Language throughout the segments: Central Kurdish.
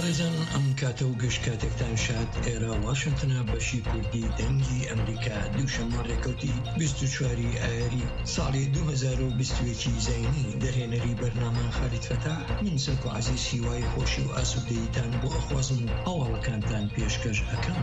بەڕێزان ئەم کاتە و گەشت کاتێکتان شاد ئێرە واشنتنە بەشی کوردی دەنگی ئەمریکا دووشەمە ڕێکەوتی 24 ئایاری ساڵی 2021 زەینی دەرهێنەری بەرنامە خالید فەتاح من سەرک و عەزیز هیوای خۆشی و ئاسوودەییتان بۆ ئەخوازم و هەواڵەکانتان پێشکەش ئەکەم.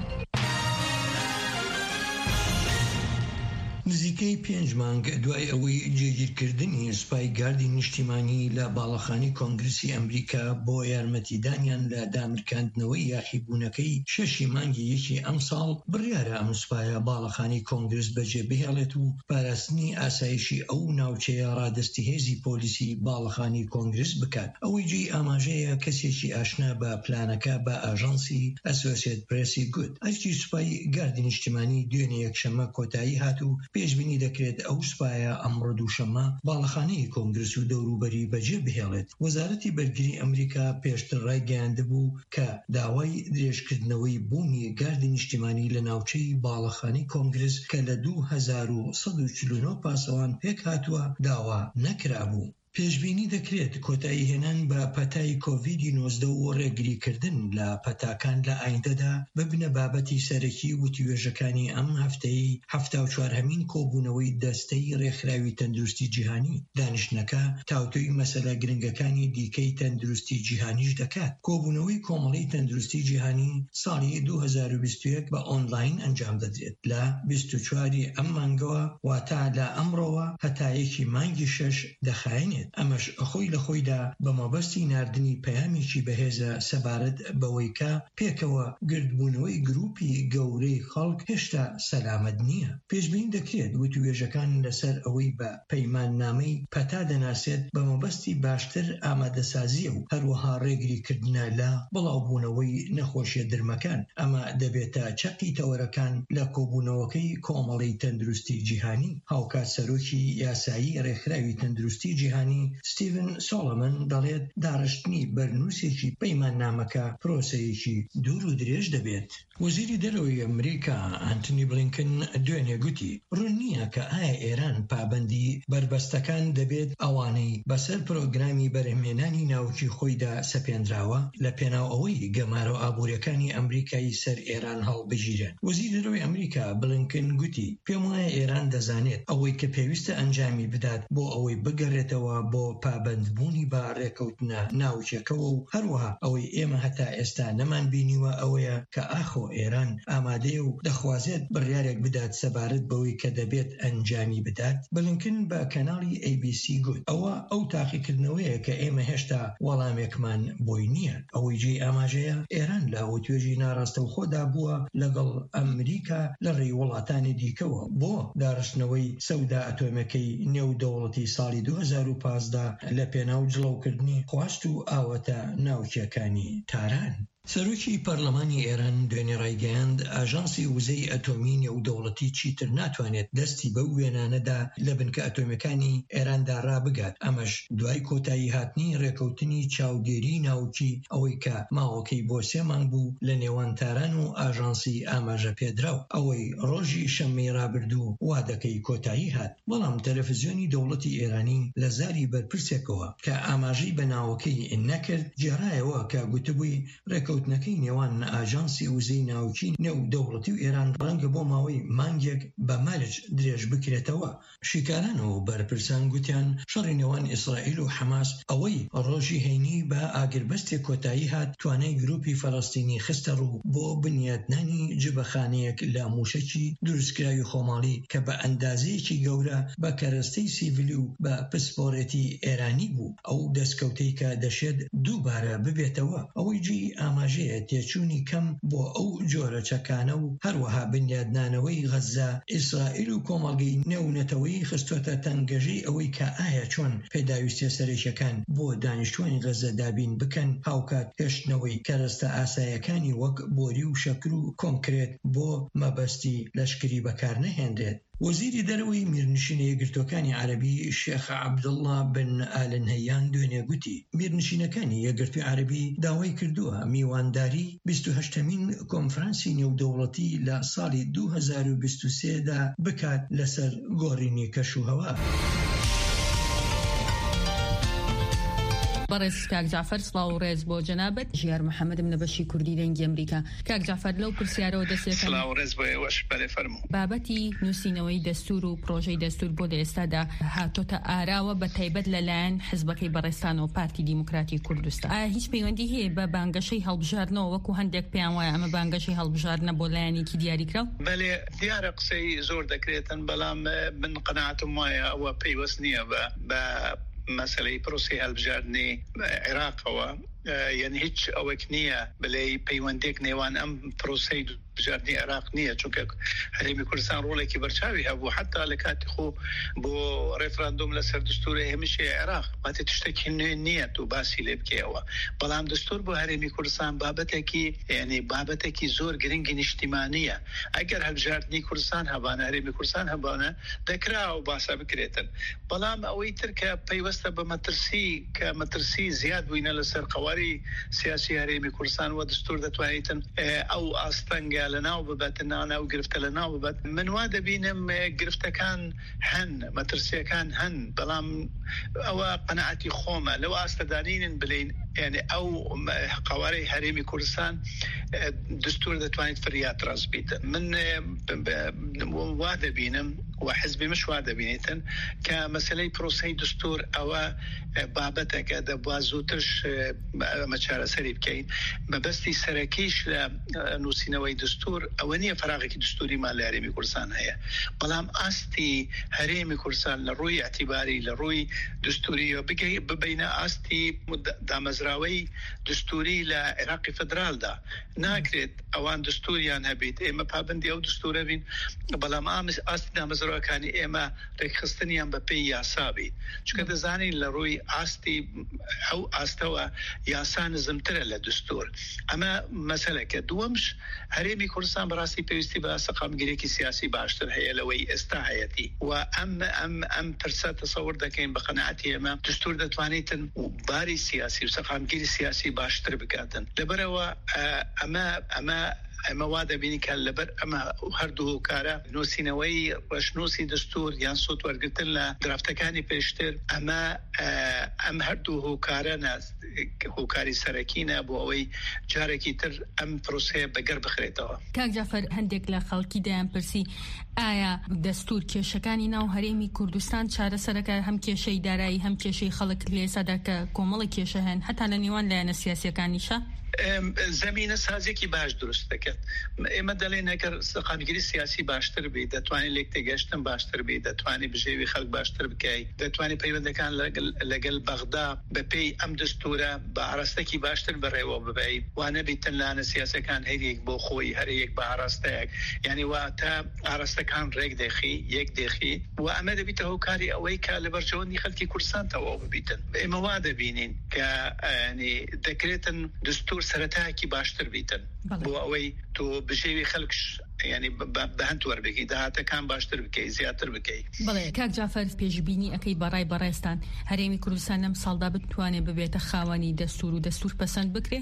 نزیکەی 5 مانگ دوای ئەوەی جێگیرکردنی سوپای گاردی نیشتیمانی لە باڵەخانی کۆنگرسی ئەمریکا بۆ یارمەتیدانیان لە دامرکاندنەوەی یاخیبوونەکەی 6 مانگی یەکی ئەم ساڵ بڕیارە ئەم سوپایە باڵەخانی کۆنگرس بەجێ بهێڵێت و پاراستنی ئاسایشی ئەو ناوچەیە ڕادستی هێزی پۆلیسی باڵەخانی کۆنگرس بکات. ئەوەی جێی ئاماژەیە کەسێکی ئاشنا بە پلانەکە بە ئاژانسی ئەسۆسیێت پرێسی گوت. ئەرکی سوپای گاردی نیشتیمانی دوێنێ یەکشەمە کۆتایی هات و پێشبینی دەکرێت ئەو سوپایە ئەمڕۆ دووشەمە باڵەخانەی کۆنگرس و دەوروبەری بەجێ بهێڵێت. وەزارەتی بەرگری ئەمریکا پێشتر ڕایگەیاندبوو کە داوای درێژکردنەوەی بوونی گاردی نیشتیمانی لە ناوچەی باڵەخانەی کۆنگرس کە لە 2149 پاسەوان پێک هاتووە داوا نەکرابوو. پێشبینی دەکرێت کۆتایی هێنان بە پەتای کۆڤیدی-19 و ڕێگریکردن لە پەتاکان لە ئایندەدا ببنە بابەتی سەرەکی وتیوێژەکانی ئەم هەفتەی 74هەمین کۆبوونەوەی دەستەی ڕێکخراوی تەندروستی جیهانی. دانیشتنەکە تاوتوی مەسەلە گرنگەکانی دیکەی تەندروستی جیهانیش دەکات. کۆبوونەوەی کۆمەڵی تەندروستی جیهانی ساڵی 2021 بە ئۆنلاین ئەنجام دەدرێت لە 24 ئەم مانگەوە واتە لە ئەمڕۆوە هەتایەکی مانگی 6 دەخایێنێت. ئەمەش خۆی لە خۆیدا بە مەبەستی ناردنی پەیامێکی بەهێزە سەبارەت بەوەی کە پێکەوە گردبوونەوەی گروپی گەورەی خەڵک هێشتا سەلامەت نییە. پێشبینی دەکرێت وتوێژەکان لەسەر ئەوەی بە پەیماننامەی پەتا دەناسێت بە مەبەستی باشتر ئامادەسازیە و هەروەها ڕێگریکردنە لە بڵاوبوونەوەی نەخۆشیە درمەکان. ئەمە دەبێتە چەقی تەوەرەکان لە کۆبوونەوەکەی کۆمەڵی تەندروستی جیهانی. هاوکات سەرۆکی یاسایی ڕێکخراوی تەندروستی جیهانی ستیڤن سۆڵەمن دەڵێت داڕشتنی بەرنووسێکی پەیماننامەکە پرۆسەیەکی دوور و درێژ دەبێت. وەزیری دەرەوەی ئەمریکا ئەنتۆنی بلینکن دوێنێ گوتی ڕوون نییە کە ئایا ئێران پابەندی بربەستەکان دەبێت ئەوانەی بەسەر پرۆگرامی بەرهەمهێنانی ناوکی خۆیدا سەپێنراوە لە پێناو ئەوەی گەمارە و ئابوووریەکانی ئەمریکایی سەر ئێران هەڵبژیرن. وەزیری دەرەوەی ئەمریکا بلینکن گوتی پێم وایە ئێران دەزانێت ئەوەی کە پێویستە ئەنجامی بدات بۆ ئەوەی بگەڕێتەوە بۆ پابەندبوونی بە ڕێکەوتنە ناوچەکەوە و هەروەها ئەوەی ئێمە هەتا ئێستا نەمان بینیوە ئەوەیە کە ئاخۆ ئێران ئامادەیە و دەخوازێت بڕیارێک بدات سەبارەت بەوەی کە دەبێت ئەنجامی بدات. بلینکن بە کەناڵی ABC گوت ئەو تاقیکردنەوەیە کە ئێمە هێشتا وەڵامێکمان بۆی نییە. ئەوەی جێی ئاماژەیە ئێران لە وتوێژی ناڕاستەوخۆدا بووە لەگەڵ ئەمریکا لە ڕێی وڵاتانی دیکەوە بۆ داڕشتنەوەی سەودا ئەتۆمەکەی نێودەوڵەتی ساڵی 2015 لە پێناو جڵەوکردنی خواست و ئاوەتە ناوچەکانی تاران. سەرۆکی پەرلەمانی ئێران دوێنێ ڕایگەیاند ئاژانسی وزەی ئەتۆمی نێودەوڵەتی چیتر ناتوانێت دەستی بە وێنانەدا لە بنکە ئەتۆمیەکانی ئێراندا ڕابگات. ئەمەش دوای کۆتایی هاتنی ڕێکەوتنی چاودێری ناوکی ئەوەی کە ماوەکەی بۆ 3 مانگ بوو لە نێوان تاران و ئاژانسی ئاماژە پێدراو. ئەوەی ڕۆژی شەممەی ڕابردوو وا دەکەی کۆتایی هات. بەڵام تەلەڤیزیۆنی دەوڵەتی ئێرانی لە زاری بەرپرسێکەوە کە ئاماژەی بە ناوەکەی نەکرد جێڕایەوە کە گوتبووی ڕێکەوتنەکەی نێوان ئاژانسی وزەی ناوچی نێودەوڵەتی و ئێران ڕەنگە بۆ ماوەی مانگێک بە مەرج درێژ بکرێتەوە. شیکاران و بەرپرسان گوتیان شەڕی نێوان ئیسرائیل و حەماس ئەوەی ڕۆژی هەینی بە ئاگربەستێک کۆتایی هات توانای گروپی فەڵەستینی خستە ڕوو بۆ بنیاتنانی جبەخانەیەک لە موشەکی دروستکراوی خۆماڵی کە بە ئەندازەیەکی گەورە بە کەرەستەی سیڤیلی و بە پسپۆڕێتی ئێرانی بوو. ئەو دەستکەوتەی کە دەشێت دووبارە ببێتەوە. ئەوەی جێی ئاماژەیە تێچوونی کەم بۆ ئەو جۆرە چەکانە و هەروەها بنیادنانەوەی غەزە ئیسرائیل و کۆمەڵگەی نێونەتەوەی خستۆتە تەنگەژەی ئەوەی کە ئایا چۆن پێداویستیە سەرێکیەکان بۆ دانیشتوانی غەزە دابین بکەن هاوکات هێشتنەوەی کەرەستە ئاسایەکانی وەک بۆری و شەکر و کۆنکرێت بۆ مەبەستی لەشکری بەکار نەهێنرێت. وەزیری دەرەوەی میرنشینە یەکگرتوەکانی عەرەبی شێخ عەبدوڵڵا بن ئالە نەهەیان دوێنێ گوتی میرنشینەکانی یەکگرتووی عەرەبی داوای کردووە میوانداری 28هەمین کۆنفرانسی نێودەوڵەتی لە ساڵی 2023 دا بکات لەسەر گۆڕینی کەشوهەوا. بەڕێز کاک جعفەر سڵاو و ڕێز بۆ جەنابەت. ژیار محەممەد نەبەشی کوردی دەنگی ئەمریکا. کاک جعفەر لەو پرسیارەوە دەسێتن. سڵاو ڕێز بۆ ئێوەش بەڵێ فەرموو. بابەتی نووسینەوەی دەستور و پرۆژەی دەستور بۆ لە ئێستادا هاتۆتە ئاراوە بە تایبەت لەلایەن حزبەکەی بەڕێستان و پارتی دیموکراتی کوردستان. ئایا هیچ پەیوەندی هەیە بە بانگەشەی هەڵبژاردنەوە وەکو هەندێک پێیان وایە ئەمە بانگەشەی هەڵبژاردنە بۆ لایەنێکی دیاریکراو؟ بەڵێ دیارە قسەی زۆر دەکرێتن، بەڵام من قەناعەتم وایە ئەوە پەیوەست نییە بە مەسەلەی پرۆسی هەڵبژاردنی عێراقەوە. یعنی هیچ ئەوەک نییە بڵێ پەیوەندێک نێوان ئەم پرۆسەی بژاردننی عێراق نییە، چونکە هەرێمی کوردستان ڕۆڵێکی بەرچاوی هەبوو حتا لە کاتی خۆ بۆ ڕێفراندۆم لەسەر دستوری هێمشی عێراق ماتێ تشتێکی نوێ نییە و باسی لێ بکەوە. بەڵام دستور بۆ هەرێمی کوردستان بابەتێکی زۆر گرنگی نیشتیمانیە. ئەگەر هەڵبژاردننی کوردستان هەبانە هەرێمی کوردستان هەبانە دەکرا و باسا بکرێتن. بەڵام ئەوەی ترکە پەیوەستە بە مەترسی زیاد بووینە لەسەر قواری سیاسی هەرێمی کوردستان و دستور دەتوانێتن ئەو ئاستەنگە لەناو ببەتن، ناو گرفتە لەناو ببەت. من وا دەبینم گرفتەکان هەن، مەترسیەکان هەن، بەڵام ئەوە قەناعەتی خۆمە لەو ئاستەدانین بڵین یعنی ئەو قوارەی هەرێمی کوردستان دستور دەتوانێت فریات ڕاست بیتن. من وا دەبینم و حزبی مش وا دەبینێتن کە مەسەلەی پرۆسەی دستور ئەوە بابەتێکە دەبوا زووترش ئەمە چارەسەری بکەین. مەبەستی سەرەکیش لە نووسینەوەی دستور ئەوە نییە فراغێکی دستوریمان لە هەرێمی کوردستان هەیە، بەڵام ئاستی هەرێمی کوردستان لە ڕووی ئەعتیباری لە ڕووی دستوری ببینە ئاستی دامەزراوەی دستوری لە عێراقی فدرالدا ناکرێت ئەوان دستوریان هەبێت ئێمە پابندی ئەو دستورە بین، بەڵام ئاستی دامەزراوەکانی ئێمە ڕێکخستنیان بە پێی یاسا بێت، چونکە دەزانین لە ڕووی ئاستی ئەو ئاستەوە یاسا نزمترە لە دستور. ئەمە مەسەلەکە. دووەمش هەرێمی کوردستان بەڕاستی پێویستی بە سەقامگیرێکی سیاسی باشتر هەیە لەوەی ئێستا هەیەتی و ئەم پرسە تەسەور دەکەین بە قەناعەتی ئێمە دستور دەتوانێتن باری سیاسی و سەقامگیری سیاسی باشتر بکاتن. لەبەرەوە ئەمە وا دەبینی کە لەبەر ئەمە هەردوو هۆکارە نووسینەوەی ڕەشنووسی دستور یان سوود وەرگرتن لە درافتەکانی پێشتر ئەم هەردوو هۆکارە هۆکاری سەرەکینە بۆ ئەوەی جارێکی تر ئەم پرۆسەیە بەگەر بخرێتەوە. کاک جعفەر هەندێک لە خەڵکی دەیان پرسی ئایا دستور کێشەکانی ناو هەرێمی کوردستان چارەسەرەکە هەم کێشەی دارایی هەم کێشەی خەڵک لێسادا کە کۆمەڵی کێشە هەن هەتا لە نێوان لایەنە سیاسیەکانیشە؟ زمینە سازێکی باش دروست دەکات. ئێمە دەڵێن ئەگەر سەقامگیری سیاسی باشتر بێت دەتوانێت لێک تێگەشتن باشتر بێت، دەتوانێت بژێوی خەڵک باشتر بکەیت، دەتوانێت پەیوەندەکان لەگەڵ بەغدا بەپێی ئەم دستورە بە ئاراستەکی باشتر بەڕێوە ببەیت، وانە بیتن لایەنە سیاسەکان هەرێک بۆ خۆی هەرەیەک بە ئاراستەیەک، یعنی واتە ئاراستەکان ڕێک دێخی یەک دێخی و ئەمە دەبیتە هۆکاری ئەوەی کە لە بەرژەوەندی خەڵکی کوردستان تەواو ببیتن. ئێمە وا دەبینین کە دەکرێتن دستور سەرەتایەکی باشتر بیتن بۆ ئەوەی تۆ بژێوی خەڵکش ینی بە هەند وەربگی داهاتەکان باشتر بکەی زیاتر بکەی. بەڵێ کاک جعفەر پێشبینی ئەەکەی بەڕای بەڕێستان هەرێمی کوردستان لەم ساڵدا بتوانێت ببێتە خاوەنی دەستور و دەستور پەسەند بکرێ؟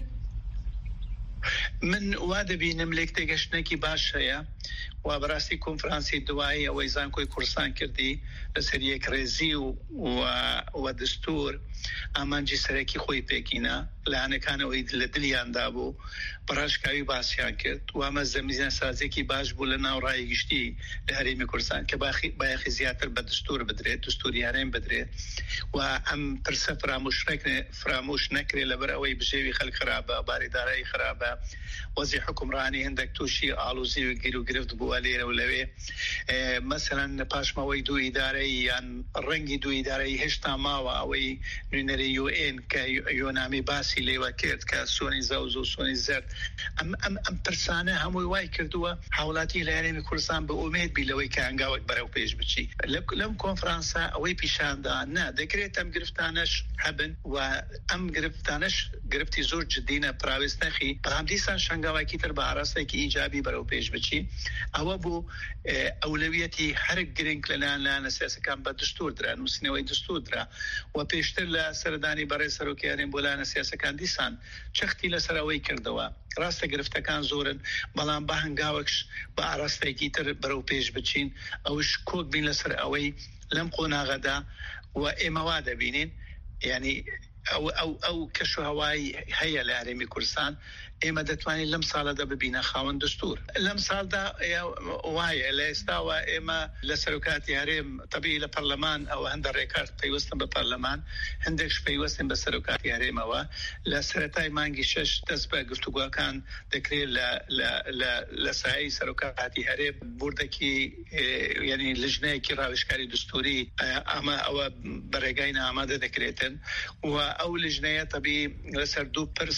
من وا دەبینم لێک تێگەشتنێکی باش هەیە و بەڕاستی کۆنفرانسی دوایی ئەوەی زانکۆی کوردستان کردی لەسەر یەک ڕێزی و دستور ئامانجی سەرەکی خۆی پێکینە لایەنەکانەوەی لە دڵیاندا بوو بەڕاشکاوی باسییان کرد و ئەمە زەمینە سازێکی باش بوو لە ناو ڕایگشتی لە هەرێمی کوردستان کە بایەخی زیاتر بە دستور بدرێت، دستوریانەیان بدرێت و ئەم پرسە فراموش نەکرێت لەبەر ئەوەی بژێوی خەڵک خراپە، باریدارایی خراپە، وەزی حکومڕانی هەندێک تووشی ئاڵوزی و گیر و گرفت بووە لێرە و لەوێ. مەسەلەن پاشمەوەی دوو ئیدارەی یان ڕەنگی دوو ئیدارەی هێشتا ماوە ئەوەی نوێنەری UN کە یۆنامی باسی لێوە کرد کە سۆنی زەوز و سۆنی زەرد. ئەم پرسانە هەمووی وای کردووە هاوڵاتی لە هەرێمی کوردستان بە ئومێد بی لەوەی کە هەنگاوێک بەرەو پێش بچی. لەم کۆنفرانسە ئەوەی پیشاندا نا دەکرێت ئەم گرفتانەش هەبن و ئەم گرفتانەش گرفتی زۆر جددینە پراوێست نەخی، بەڵام دیسان شەنگاوێکی تر بە ئاراستێکی ئیجابی بەرەو پێش بچی. ئەوە بوو ئەولەویەتی هەر گرنگ لەلایەنە سیاسەکان بە دستور درا، نووسینەوەی دستور درا و پێشتر لە سەردانی بەڕێز سەرۆکیانێن بۆ لایەنە سیاسەکان دیسان چەختی لەسەر ئەوەی کردەوە. ڕاستە گرفتەکان زۆرن، بەڵام بە هەنگاوەکش بە ئاراستێکی تر بەرەو پێش بچین، ئەوش کۆک بین لەسەر ئەوەی لەم قۆناغەدا و ئێمە وا دەبینین یعنی ئەو کەش و هەوای هەیە لە هەرێمی کوردستان ئێمە دەتوانین لەم ساڵەدا ببینە خاوەن دستور. لەم ساڵدا وایە لە ئێستاوە ئێمە لە سەرۆکاتی هەرێم طبیعی لە پەرلەمان ئەوە هەندە ڕێکارد پەیوەستن بە پەرلەمان، هەندێکش پەیوەستن بە سەرۆکاتی هەرێمەوە. لە سەرەتای مانگی 6 دەست بە گفتوگوەکان دەکرێت لە سایەی سەرۆکاتی هەرێم بوردێکی یعنی لژنەیەکی ڕاوێژکاری دستوری ئەوە بەڕێگای ئامادە دەکرێتن و ئەو لژنەیە طبیعی لەسەر دوو پرس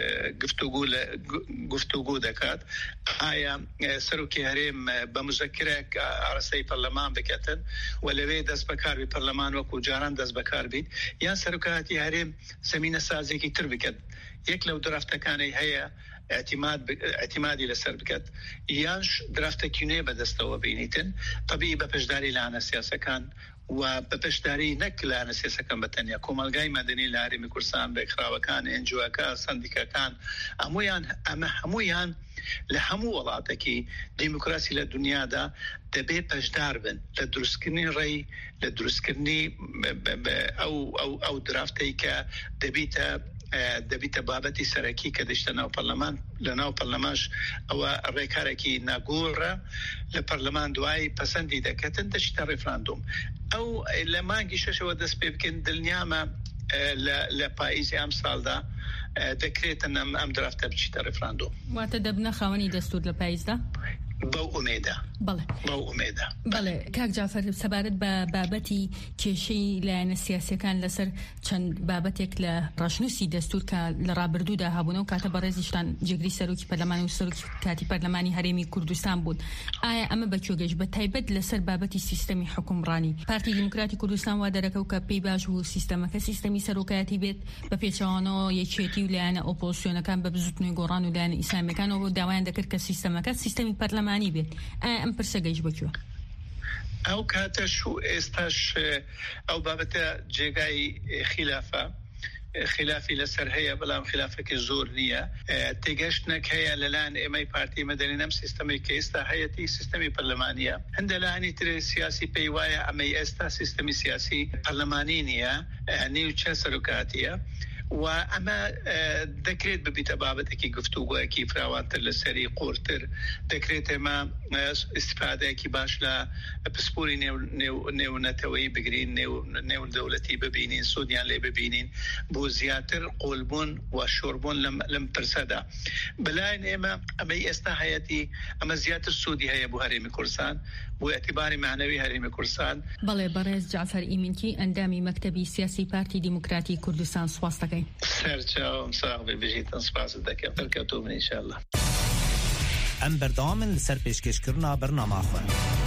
گفتوگو دەکات. ئایا سەرۆکی هەرێم بە مذەکرێک ئارەسەی پەرلەمان بکەتن و لەوێ دەست بەکاربی پەرلەمان وەکو جاران دەست بەکار بیت، یان سەرۆکاتی هەرێم زمینە سازێکی تر بکات، یەک لەو درافتەکانی هەیە اعتمادی لەسەر بکات، یانش درافتێکی نوێ بەدەستەوە بینیتن طبیعی بە پشداری لاەنە سیاسەکان و بە پشداری نەک لاەنە سیاسەکان بەتەنیا کۆمەلگای مەدەنی لە هەرێمی کوردستان، بێکراوەکان، NGOەکە، سندیکەکان، ئەمە هەمویان لە هەموو وڵاتێکی دیموکراسی لە دنیادا دەبێ پەشدار بن لە دروستکردنی ڕێی، لە دروستکردنی ئەو درافتەی کە دەبیتە بابەتی سەرەکی کە دەشتە ناو پەرلەمان. لە ناو پەرلەمانش ئەوە ڕێکارێکی ناگۆڕە لە پەرلەمان دوای پەسەندی دەکەتن دەچێتە ڕێفراندۆم. ئەو لە مانگی 6ەوە دەست پێ بکەن، دڵنیامە لە پاییزی ئەم ساڵدا دەکرێتن ئەم درافتە بچیتە ڕێفراندۆم. واتە دەبنە خاوەنی دەستور لە پاییزدا؟ بەو ئومێدە. بەڵێ کاک جعفەر، سەبارەت بە بابەتی کێشەی لایەنە سیاسیەکان لەسەر چەند بابەتێک لە ڕاشنووسی دەستور کە لە ڕابردوودا هەبوونەوە کاتە بەڕێزیشتان جێگری سەرۆکی پەرلەمان و سەرۆکی کاتی پەرلەمانی هەرێمی کوردستان بوون. ئایا ئەمە بەکوێگەشت بە تایبەت لەسەر بابەتی سیستەمی حکومڕانی پارتی دیموکراتی کوردستان وا دەرەکەوت کە پێی باش و سیستەمەکە سیستەمی سەرۆکایەتی بێت بە پێچەوانەوە یەکێتی و لایەنە ئۆپۆزیسیۆنەکان بە بزوتنەوەی گۆڕان و لایەنە ئیسلامیەکانەوە داوایان دەکرد کە سیستەمەکە سیستەمی پەرلەمانی بێت. ئەم پرسەگەیش بکوە ئەو کاتەش و ئێستاش ئەو بابەتە جێگای خلافی لەسەر هەیە، بەڵام خلافێکی زۆر نییە. تێگەشتنێک هەیە لەلایەن ئێمەی پارتی مەدەنی ئەم سیستەمی کە ئێستا هەیەتی سیستەمی پەرلەمانیە. هەندە لایەنی تر سیاسی پێی وایە ئەمەی ئێستا سیستەمی سیاسی پەرلەمانی نییە، نیوچە سەرۆکاتیە و ئەمە دەکرێت ببیتە بابەتێکی گفتوگویەکی فراوانتر لەسەری قورتر. دەکرێت ئێمە ئیستیفادەیەکی باش لە پسپوری نێونەتەوەی بگرین، نێو دەوڵەتی ببینین، سوودیان لێ ببینین بۆ زیاتر قوڵبوون و شۆڕبوون لەم پرسەدا. بەلایەن ئێمە ئەمەی ئێستا هەیەتی ئەمە زیاتر سوودی هەیە بۆ هەرێمی کوردستان، بۆ ئەتیباری معنەوی هەرێمی کوردستان. بەڵێ بەڕێز جعفەر ئیمینکی ئەندامی مەکتەبی سیاسی پارتی دیموکراتی کوردستان سواس دەکەین. سەرچاوم ساغبی بژیتن سپاس دەکەم بەرکەوتوو من ئینشاءالله. ئەم بەردەوامن لەسەر پێشکەشکردنا بەرنامەخۆ.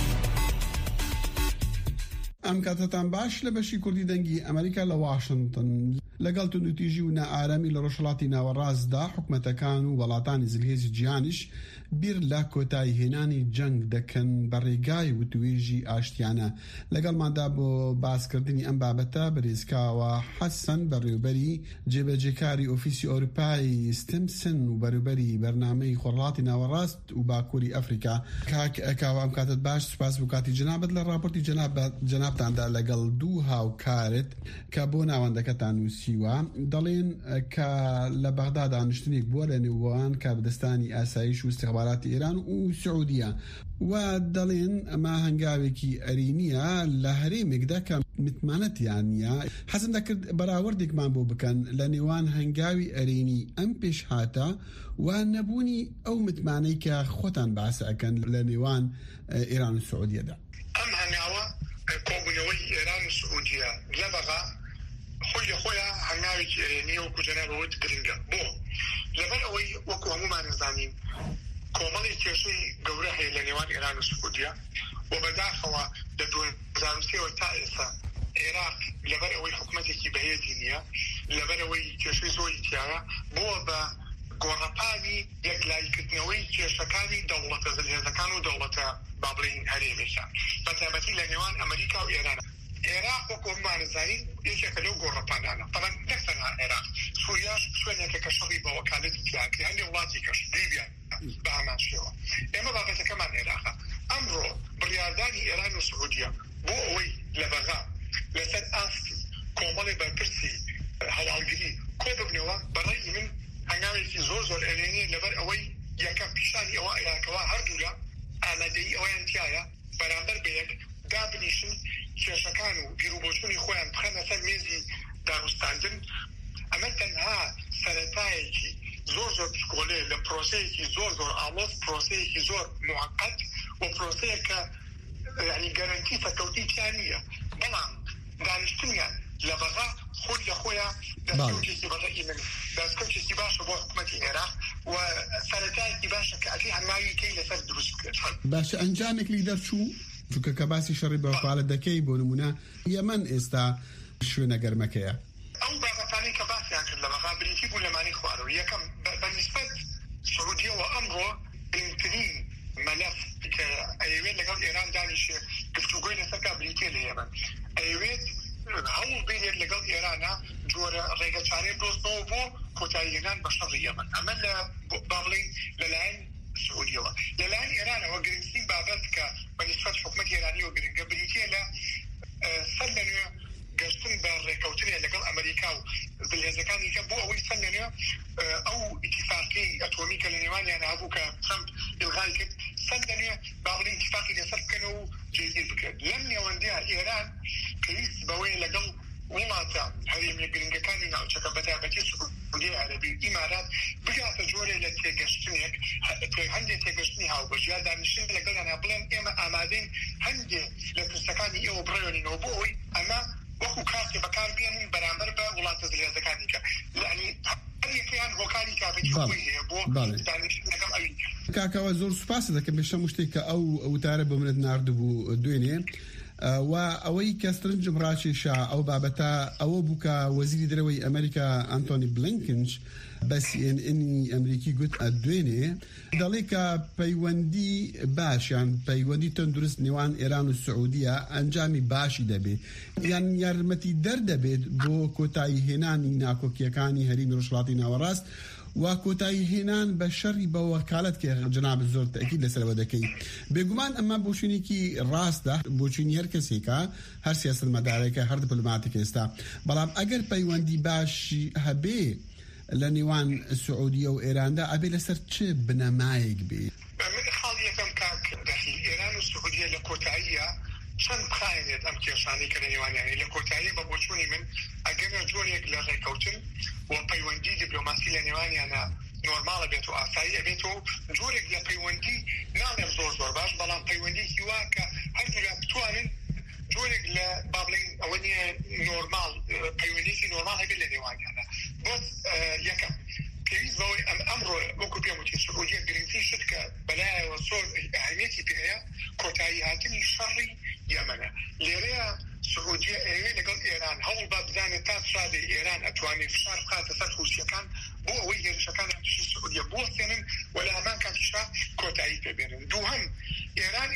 ئەم کاتتان باش لە بەشی کوردی دەنگی ئەمریکا لە واشنگتن لەگەڵ توندوتیژی و نائارامی لە ڕۆژهەڵاتی ناوەڕاستدا حکومەتەکان و وڵاتانی زلهێزی جیهانیش بیر لە کۆتایی هێنانی جەنگ دەکەن بە ڕێگای وتوێژی ئاشتیانە. لەگەڵماندا بۆ باسکردنی ئەم بابەتە بەرێزکاوە حەسەن بەڕێوەبەری جێبەجێکاری ئۆفیسی ئەوروپای ستیمسن و بەروبەری بەرنامەی خۆڕهڵاتی ناوەڕاست و باکووری ئەفریقا. کاکەکاوە ئەم کاتت باش، سوپاس بۆ کاتی جەنابەت لە راپۆرتی جەنابتاندا لەگەڵ دوو هاوکارت کە بۆ ناوەندەکەتان نووسیوە دەڵێن کە لە بەغدا دانیشتنێک بووە لە نێوان کاربدەستانی ئاسایش و استخباراتی ئێران و سعودیە و دەڵێن ئەمە هەنگاوێکی ئەرینیە لە هەرێمێکدا کە متمانەتیان نیە. حەزم دەکرد بەراوردێکمان بۆ بکەن لە نێوان هەنگاوی ئەرینی ئەم پێشهاتە و نەبوونی ئەو متمانەی کە خۆتان باس ئەکەن لە نێوان ئێران و سعودیەدا. ئەم هەنگاوە کۆبوونەوەی ئێران و سعودیە لە بەغا خۆیان هەنگاوێکی ئەرێنیە وەکو جەنابەوەت گرنگە. بۆ لەبەر ئەوەی وەکو هەمومان نزانین کۆمەڵی کێشەی گەورە هەیە لە نێوان ئێران و سعودیە و بەداخەوە لە 2003 تا ئێستا عێراق لەبەر ئەوەی حکومەتێکی بەهێزی نییە، لەبەر ئەوەی کێشەی زۆری تیایە بۆ بە گۆڕەپانی یەکلایکردنەوەی کێشەکانی دەوڵەتە زلهێزەکان و دەوڵەتە با بڵین هەرێمێکیان بەتایبەتی لە نێوان ئەمریکا و ئێران. عێراق وەکو هەمومانزانی یەکێکە لەو گۆڕەپانانە، بەڵام نەکتەنها عێراق، سووریاش شوێنێکە کە شەڕی بە وەکالەتی تیاکردی هەندێک وڵاتی کەش لیبیا بە هەمان شێوە. ئێمە بابەتەکەمان عێراقە. ئەمڕۆ بڕیاردانی ئێران و سعودیە بۆ ئەوەی لە بەغا لەسەر ئاستی کۆمەڵی بەرپرسی هەواڵگری کێشەیەکی زۆر ئەلێنێ لەبەر ئەوەی یەکەم پیشانی ئەوە عێراقەوە هەردوولا ئامادەیی ئەویان تایە بەرامبەر بە یەک دابنیشن کێشەکان و بیرروبۆچوونی خۆیان بخەنە سەر مێزی داڕوستاندن. ئەمە تەنها سەرەتایەکی زۆر پشکۆلێ لە پرۆسەیەکی زۆر ئاڵۆز، پرۆسەیەکی زۆر موعقەت و پرۆسەیە کە یعنی گەرانتی فەکەوتی چانیە، بەڵام دانیشتنیان لە بەغا خۆی لە خۆیان دەستکەوتێکی بەڕێی من دەستکەوتێکی باشە بۆ حکوومەتی عێراق و سەرەتایەکی باشە کە ئەتی هەنگاوی کەی لەسەر دروست بکرێت. باشە ئەنجامێکی دەرچوو چونکە کە باسی شەڕی بەفاڵە دەکەی بۆ نمونە یەمەن ئێستا شوێنە گەرمەکەیە. ئەو بابەتانەی کە باسییان کرد لە بەغا بریتی بوو لەمانی خوارەوە. یەکەم بەنسبەت سعودیەوە ئەمڕۆ گرنگترین مەلەف کە ئەیەوێت لەگەڵ ئێران دانیشێ گفتوگۆی لەسەر بریتێ لە یەمەن، ئەیەوێت هەوڵ بێنێت لەگەڵ ئێرانە جۆرە ڕێگە چارەی دۆستەوە بۆ کۆتاییهێنان بە شەڕی یەمەن. ئەمە لە بڵین لەلایەن سعودیەوە. لەلایەن ئێرانەوە گرنگترین بابەت کە بەنسبەت حکوومەتی ئێرانیەوە گرنگە بریتێ لە سەر لەنوێ گەشتن بە ڕێکەوتنێ لەگەڵ ئەمریکا و دڵهێزەکانی کە بۆ ئەوەی سەر لەنوێ ئەو ئیتیفاقی ئەتۆمی کە لە نێوانیان هەبوو کە ترەمپ ئیلغای کرد سەر لەنوێ با بڵین ئیتیفاقی لەسەر بکەنەوە و جێگیر بکرێت. لەم نێوەندەیە ئێران پێویست بەوەی لەگەڵ وڵاتە هەرێمی گرنگەکانی ناوچەکە بەتابەتی سعودی عەرەبی و ئیمارات بگاتە جۆرێ لە تێگەشتنێک هەندێک تێگەشتنی هاوبەشیا دانیشتن لەگەڵیانە بڵێن ئێمە ئامادەین هەندێک لە پرسەکانی ئێوە بڕێنینەوە بۆ ئەوەی ئەمە وەکو کارتێ بەکار بێنین بەرامبەر بە وڵاتە دڵهێزەکانی کە یعنی هەریەکیان هۆکاری کابێتی خۆی هەیە بۆ دانیشتن لەگەڵ ئەوی. کاکەوە زۆر سوپاسە دەکەم بێشەم شتێک کە ئەو وتارە بە منت ناردبوو دوێنێ و ئەوەی کە سترنجم ڕاکێشا ئەو بابەتە ئەوە بوو کە وەزیری دەرەوەی ئەمریکا ئەنتۆنی بلینکنش بە CNN ئەمریکی گوت دوێنێ دەڵێ کە پەیوەندی باشیان پەیوەندی تەندروست نێوان ئێران و سعودیە ئەنجامی باشی دەبێت یان یارمەتی دەردەبێت بۆ کۆتایی هێنانی ناکۆکیەکانی هەرێمی ڕۆژهەڵاتی ناوەڕاست و کۆتایی هێنان بە شەڕی بە وەکالەت کە جناب زۆر تەکید لەسەرەوە دەکەی. بێگومان ئەمە بۆچوونێکی ڕاستە، بۆچوونی هەر کەسێکە، هەر سیاسەتمەدارێکە، هەر دیپلۆماتێک ئێستا، بەڵام ئەگەر پەیوەندی باشی هەبێ لە نێوان سعودیە و ئێراندا ئەبێ لەسەر چ بنەمایەک بێ؟ خاڵ یەکەم کاک دەخی ئێران و سعودیە لە کۆتاییە چەند بخایێنێت ئەم کێشانەی کە لە نێوانیانە لە کۆتایی بە بۆچوونی من ئەگەرە جۆرێک لە ڕێکەوتن و پەیوەندی دیپلۆماسی لە نێوانیانە نۆرماڵە بێت و ئاسایی ئەبێت و جۆرێک لە پەیوەندی ناڵێم زۆر باش، بەڵام پەیوەندێکی وا کە هەردوولا بتوانن جۆرێک لە بابڵین ئەوە نیە نۆرماڵ پەیوەندێکی نۆرماڵ هەبێت لە نێوانیانە. بۆ یەکەم پێویست بەوەی ئەمڕۆ وەکو پێم وتی سعودیە گرنگترین شت کە بەلایەوە زۆر ئەهەمیەتی پێ هەیە کۆتایی هاتنی شەڕی یەمەنە. لێرەیە سعودیە ئەوێ لەگەڵ ئێران هەوڵ با بزانێت تا چادێ ئێران ئەتوانێت فشار بخاتە سەر حوسیەکان بۆ ئەوەی هێرشەکان هەمیشی سعودیە بوەستێنن و لە هەمان کاتیشا کۆتایی پێبێنن. دووهەم ئێران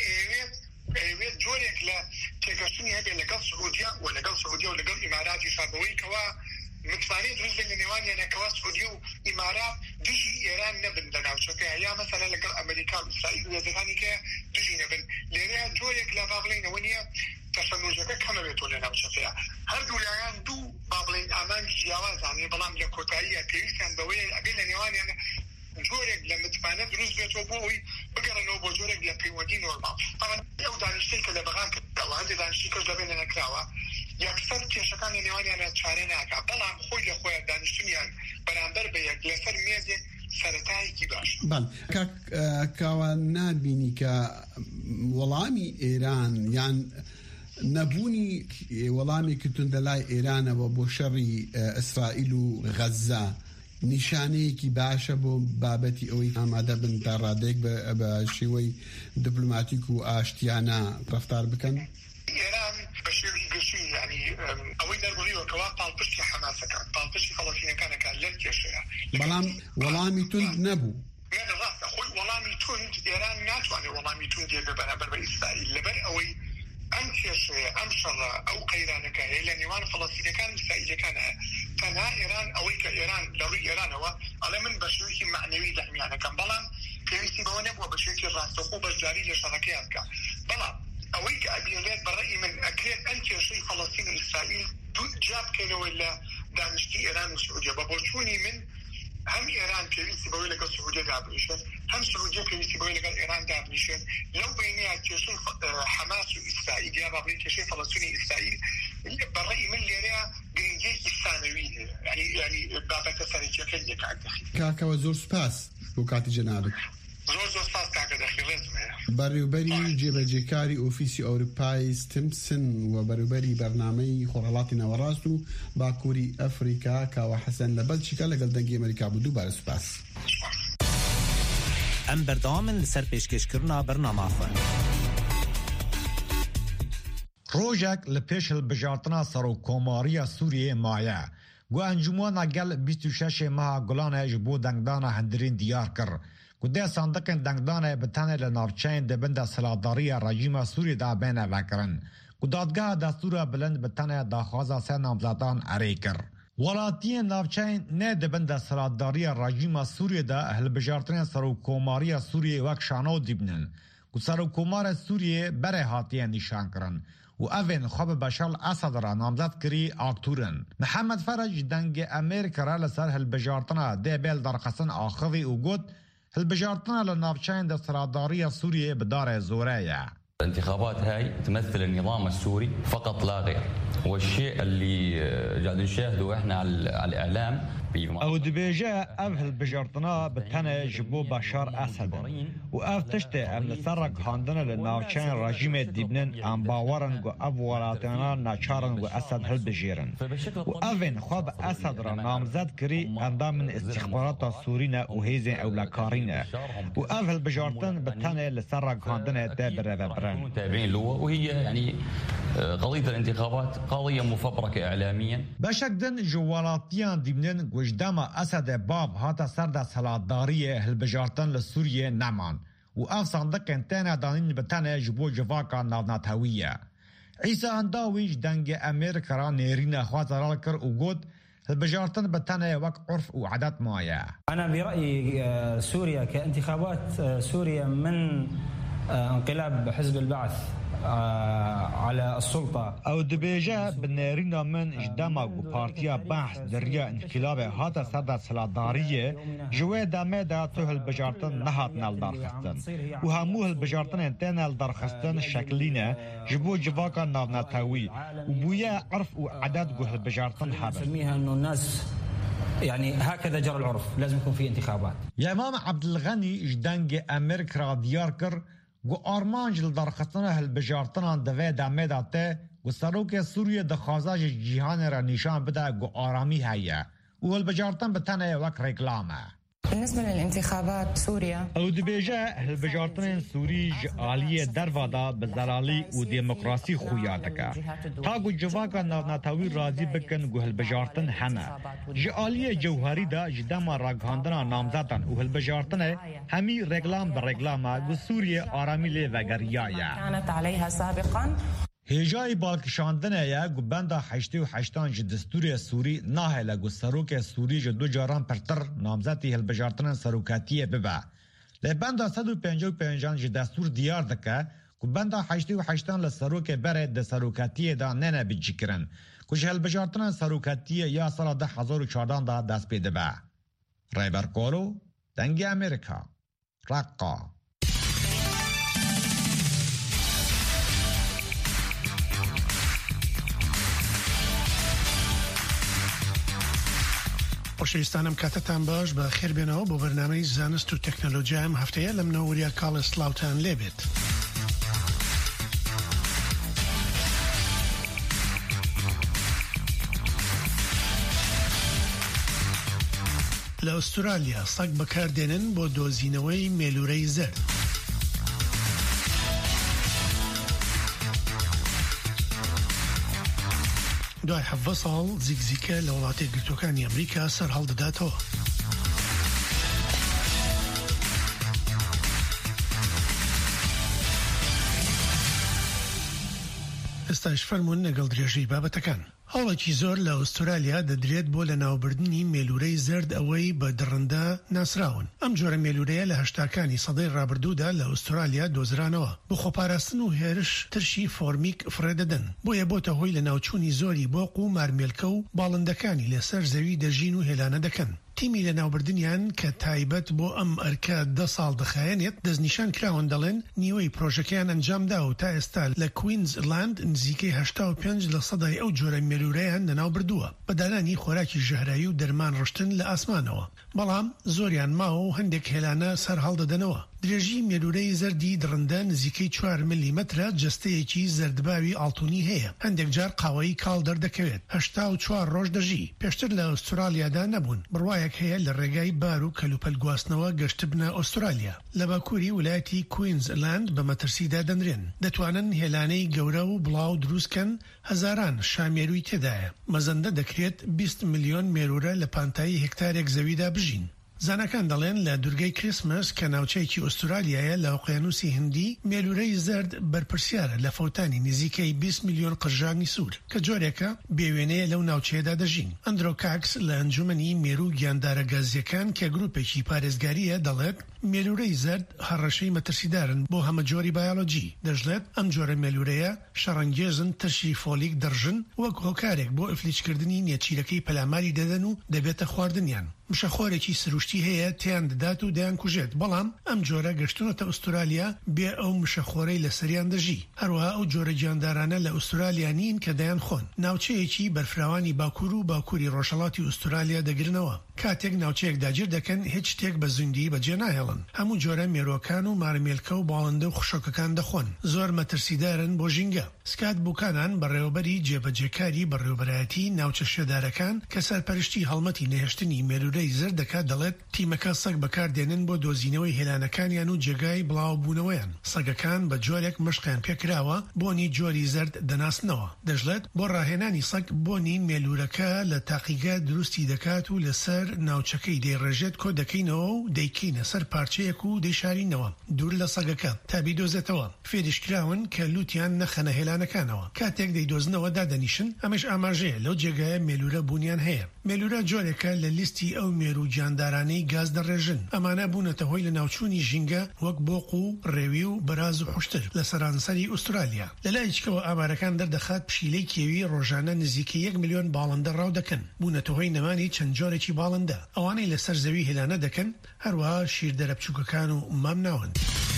ئەوێت جۆرێک لە تێگەشتنی هەبێت لەگەڵ سعودیە و لەگەڵ سعودیە و لەگەڵ ئیماراتی شابەوەی کەوا متمانەی دروست لە نێوانیانەکەوا سعودیە و ئیمارات دژی ئێران نەبن لە ناوچەکەیە یا مەسەلەن لەگەڵ ئەمریکا و ئیسرائیل و وێزەکانی کە دژی نەبن. لێرەیە جۆرێک لە بابڵێنەوە نییە تەشەنوژەکە کەمەوێتەوە لە ناوچەکەیە. هەردوو لایەن دوو بابڵێن ئامان جیاوازانێ، بەڵام لە کۆتاییە پێویستیان بەوەیە ئەبێ لە نێوانیانە جۆرێک لە متمانە دروست بێتەوە بۆ ئەوی بگەڕنەوە بۆ جۆرێک لە پەیوەندی نۆرماڵ. ئەو دانیشتەی کە لە بەغا کردەوە هەندێک دانیشتی کەس لەبێنە نەکراوە یەکسەر کێشەکان لە نێوانیانە چارە ناکا، بەڵام خۆی لە خۆیان دانیشتنیان بەرامبەر بە یەک لەسەر مێزێک سەرەتایەکی باش. کاوە نابینی کە وەڵامی ئێران یان نەبوونی وەڵامی کردن لای ئێرانەوە بۆ شەڕی ئیسرائیل و غەزە نیشانەیەکی باشە بۆ بابەتی ئەوەی ئامادە بن تا ڕادێک بە شێوەی دیپلۆماتیک و ئاشتیانە ڕەفتار بکەن. ئێران بە شێوی گەشتی ینی ئەوەی دەربڕیوەکەوا پاڵپشتی حەماسەکان پاڵپشتی فەڵەستینەکانەکان لەم کێشەیە، بەڵام وەڵامی تند نەبوو. ڕاستە خۆی وەڵامی تند ئێران ناتوانێت وەڵامی تند دێت بەرامبەر بە ئیسرائیل لەبەر ئەوەی ئەم کێشەیە ئەم شەڕە ئەو قەیرانەکە هەیە لە نێوان فەڵەستینەکان و ئیسرائیلەکانە. تەنها ئێران ئەوەی کە ئێران لە ڕووی ئێرانەوە ئەڵێ من بە شێوەیەکی معنەوی دەحمیانەکەم، بەڵام پێویستی بەوە نەبووە بە شێوەیەکی ڕاستەخۆ بەشداری لە شەڕەکەیان بکات. بەڵام ئەوەی کە ئەبینێت بەڕێی من ئەکرێت ئەم کێشەی فەڵەستین و ئیسرائیل دوو جا بکەنەوە لە دانیشتی ئێران و سعودیە. بە بۆچوونی من هم إيران پێویستی بەوەی لەگەڵ سعودیە دابنیشێت هم سعودیە پێویستی بەوەی لەگەڵ ئێران دابنیشێت لەو بینەیە کێشەی حەماس و ئیسرائیل یا بابڵێ کێشەی فەڵەستینی ئیسرائیل بەڕێی من لێرەیە گرنگیەکی ثانەوی هەیە یعنی بابەتە سەرەکیەکەی یەکات دەخی. کاکەوە زۆر سوپاس بۆ کاتی جەنابەت. زۆر سپاس کاکە دەخی ڕێزم هەیە. بەڕێوەبەری جێبەجێکاری ئۆفیسی ئەوروپای ستمسن و بەڕێوەبەری بەرنامەی خۆرهەڵاتی ناوەڕاست و باکووری ئەفریقا کاوە حەسەن لە بەلجیکا لەگەڵ دەنگی ئەمریکا بوو. دووبارە سوپاس. ئەم بەردەوامن لەسەر پێشکەشکردنا بەرنامەخۆ. ڕۆژێک لە پێش هەڵبژاردنا سەرۆکۆماریە سووریێ مایە گو ئەنجومەنە گەل 26 مەها گوڵانە ji بۆ دەنگدانە هەندرین دیار کرد. گودێ ساندقên دەنگدانê bi tenê li navçeyên dibin de siladariya rejîma Sûriyê de bêne vekirin. Ku dadgeha destûra bilind bi tenê daxwaza sê namzedan erê kir. Welatiyên navçeyên nê dibin de siladariya rejîma Sûriyê de hilbijartinên serokkomariya Sûriyê wek şano dibinin. Ku serokkomarê Sûriyê berê hatiye nîşan kirin. û evên xwe bi Beşar Esed re namzet kirî akturin. Mihemed Ferej dengê Amerîka re li ser hilbijartina dê bêl derxistin axivî û got هالبجارتنا للنافشين دسترادارية سوريا بدار زورية. الانتخابات هاي تمثل النظام السوري فقط لا غير، والشيء اللي قاعد نشاهده احنا على الاعلام او دبيجا اف هالبجارتنا بتنا جبو بشار اسد واف تشتي ام نسرق هاندنا للنافشين رجيم ديبنن ام باورن و اف ولاتنا ناچارن و اسد هالبجيرن وافن خواب اسد را نامزد كري اندام من استخبارات سورينا وهيزن اولكارينا واف هالبجارتن بتنا لسرق هاندنا دبر متابعين له، وهي يعني قضية الانتخابات قضية مفبركة إعلاميا. بشكدن جوالاتيان ديبنن وجدما أسد باب هاتا سرد سلادارية هالبجارتن لسوريا نمان وأف صندق انتانا دانين بتانا جبو جواكا نافناتهوية. عيسى انداويج دنگ أمريكا را نيرين خوات رالكر وقود هالبجارتن بتانا وك عرف وعادات مايا. أنا برأيي سوريا كانتخابات سوريا من انقلاب حزب البعث على السلطة او دبيجا بنارينا من اجداما بارتيا بحث دريا انقلاب هاتا سادة سلادارية جوه دامه دا تو هالبجارتن نهات نال دارخستن وهمو هالبجارتن انتين نال دارخستن شكلينة جبو جواكا نافناتاوي وبويا عرف وعدد جو هالبجارتن حابر نسميها انه الناس يعني هكذا جرى العرف، لازم يكون في انتخابات. يا امام عبد الغني جدنج امريكا دياركر گو آرمانج لدرخستنا هالبجارتنا دوه دامه داته گو سروک سوریه دخوازاج جیهان را نشان بده گو آرامی هیا و هالبجارتن بتنه وک رکلامه. بالنسبة للانتخابات سوريا او دبيجا هالبجارتن سوري جالية دروادا بزلالي و ديمقراسي خوياتك تاقو جواكا نافناتاوي رازي بكن و هالبجارتن هنا جالية جوهري دا جداما راقهاندنا نامزاتن و هالبجارتن همي رقلام برقلامة و سوريا آرامي لي وغريايا كانت عليها سابقا. هجای بالکشاندنه یا گوبنده 88 جد دستور سوری نه لگو سروک سوری جدو جاران پرتر نامزدی هالبجارتن سروکاتیه ببه. لبنده 155 جد دستور دیار دکه گوبنده 88 لسروک بره د سروکاتیه دا نه بجی کرن. کش هالبجارتن سروکاتیه یا سال 2014 دا دست پیده به. رایبر کولو دنگ امریکا رقا. خۆشەویستانم کاتتان باش بە خێربێنەوە بۆ بەرنامەی زانست و تەکنۆلۆژیا ئەم هەفتەیە لە منەوەریا کاڵ سلااوتان لێبێت. لە ئوسترالیا سەگ بەکاردێنن بۆ دۆزینەوەی مێلوورەی زەرد. دوای 7 ساڵ زیگزیکە لە وڵاتە یەکگرتووەکانی ئەمریکا سەر هەڵدەداتەوە. ئێستاش فەرمونون لەگەڵ درێژەی بابەتەکان. هەوڵێکی زۆر لە ئوسترالیا دەدرێت بۆ لە ناوبردنی مێلورەی زرد ئەوەی بە دڕندە ناسراون. ئەم جۆرە مێلورەیە لە هەشتاکانی سەدەی ڕابردوودا لە ئوسترالیا دۆزرانەوە. بۆ خۆپاراستن و هێرش ترشی فۆرمیک فرێدەدەن. بۆیە بۆتە هۆی لە ناوچوونی زۆری بۆق و مارمێلکە و باڵندەکانی لەسەر زەوی دەژین و هێلانە دەکەن. تیمی لە ناوبردنیان کە تایبەت بۆ ئەم ئەرکە 10 ساڵ دەخایەنێت دەستنیشان کراون دەڵێن نیوەی پرۆژەکەیان ئەنجامدا و تا ئێستا لە کوینزلاند نزیکەی 85% ئەو جۆرە مێلورەیان لەناو بردووە بە دانانی خۆراکی ژەهرایی و دەرمان ڕشتن لە ئاسمانەوە. بەڵام زۆریان ماوە و هەندێک هێلانە سەر هەڵدەدەنەوە. درێژی مێلورەی زەردی دڕندە نزیکەی 4 میلیمەترە جەستەیەکی زەردباوی ئاڵتونی هەیە. هەندێک جار قاوەی کاڵ دەردەکەوێت. 84 ڕۆژ دەژی. پێشتر لە ئوسترالیادا نەبوون. بڕوایەک هەیە لە ڕێگای بار و کەلوپەل گواستنەوە گەشت بنە ئوسترالیا. لە باکووری ویلایەتی کوینزلاند بە مەترسیدا دەنرێن. دەتوانن هێلانەی گەورە و بڵاو دروستکەن هەزاران شامێروی تێدایە. مەزەندە دەکرێت 20 میلیۆن مێرورە لە پانتایی هێکتارێک زەویدا بژین. زانەکان دەڵێن لە دوورگەی کریسمس کە ناوچەیەکی ئوسترالیایە لە ئۆقیانوسی هندی مێلورەی زرد بەرپرسیارە لە فەوتانی نزیکەی 20 میلیۆن قژانی سوور کە جۆرێکە بێوێنەیە لەو ناوچەیەدا دەژین. ئەندرۆ کاکس لە ئەنجومەنی مێرو گیاندارە گازیەکان کە گروپێکی پارێزگاریە دەڵێت مێلورەی زرد هەڕەشەی مەترسیدارن بۆ هەمە جۆری بایۆلۆجی. دەژڵێت ئەم جۆرە مێلورەیە شەڕەنگێزن ترشی فۆلیک دەڕژن وەک هۆکارێک بۆ ئەفلیچکردنی نێچیرەکەی پەلاماری دەدەن و دەبێتە خواردنیان. مشەخۆرێکی سروشتی هەیە تیان دەدات و دەیان کوژێت. بەڵام ئەم جۆرە گەشتونەتە ئوسترالیا بێ ئەو مشەخۆرەی لە سەریان دەژی. هەروەها ئەو جۆرە گیاندارانە لە ئوسترالیا نین کە دەیان خۆن. ناوچەیەکی بەرفراوانی باکوور و باکووری ڕۆژهەڵاتی ئوسترالیا دەگرنەوە. کاتێک ناوچەیەک داگیر دەکەن هیچ شتێک بە زوندی بەجێ ناهێڵن. هەموو جۆرە مێرۆکان و مارمێلکە و باڵندە و خوشۆکەکان دەخۆن. زۆر مەترسیدارن بۆ ژینگە. سکات بووکانان بەڕێوەبەری جێبەجێکاری بەڕێوەبەرایەتی ناوچە شێدارەکان کە سەرپەرشتی هەڵمەتی نەهێشتنی مێلورەی زرد دەکات دەڵێت تیمەکە سەگ بەکاردێنن بۆ دۆزینەوەی هێلانەکانیان و جێگای بڵاوبوونەوەیان. سەگەکان بە جۆرێک مشقیان پێکراوە بۆنی جۆری زرد دەناسنەوە. دەژڵێت بۆ ڕاهێنانی سەگ بۆنی مێلورەکە لە تاقیگا دروستی دەکات و لەسەر ناوچەکەی دەیڕێژێت کۆ دەکەینەوە و دەیکەینە سەر پارچەیەک و دەیشارینەوە دوور لە سەگەکە تا بیدۆزێتەوە. فێریشکراون کە لوتیان نەخەنە هێلانەکانەوە. کاتێک دەیدۆزنەوە دادەنیشن ئەمەش ئاماژەیە لەو جێگایە مێلورە بوونیان هەیە. مێلورە جۆرێکە لە لیستی ئەو مێرو گیاندارانەی گاز دەڕێژن. ئەمانە بوونەتە هۆی لە ناوچوونی ژینگە وەک بۆق و ڕێوی و بەراز و خوشتر لە سەرانسەری ئوسترالیا. لەلایەکەوە ئامارەکان دەردەخات پشیلەی کێوی ڕۆژانە نزیکەی 1 میلیۆن باڵندە ڕاو دەکەن. بوونەتە هۆی نەمانی چەند جۆرێکی باڵندە. ئەوانەی لەسەر زەوی هێلانە دەکەن هەروەها شیردەرە بچووکەکان و مام ناون.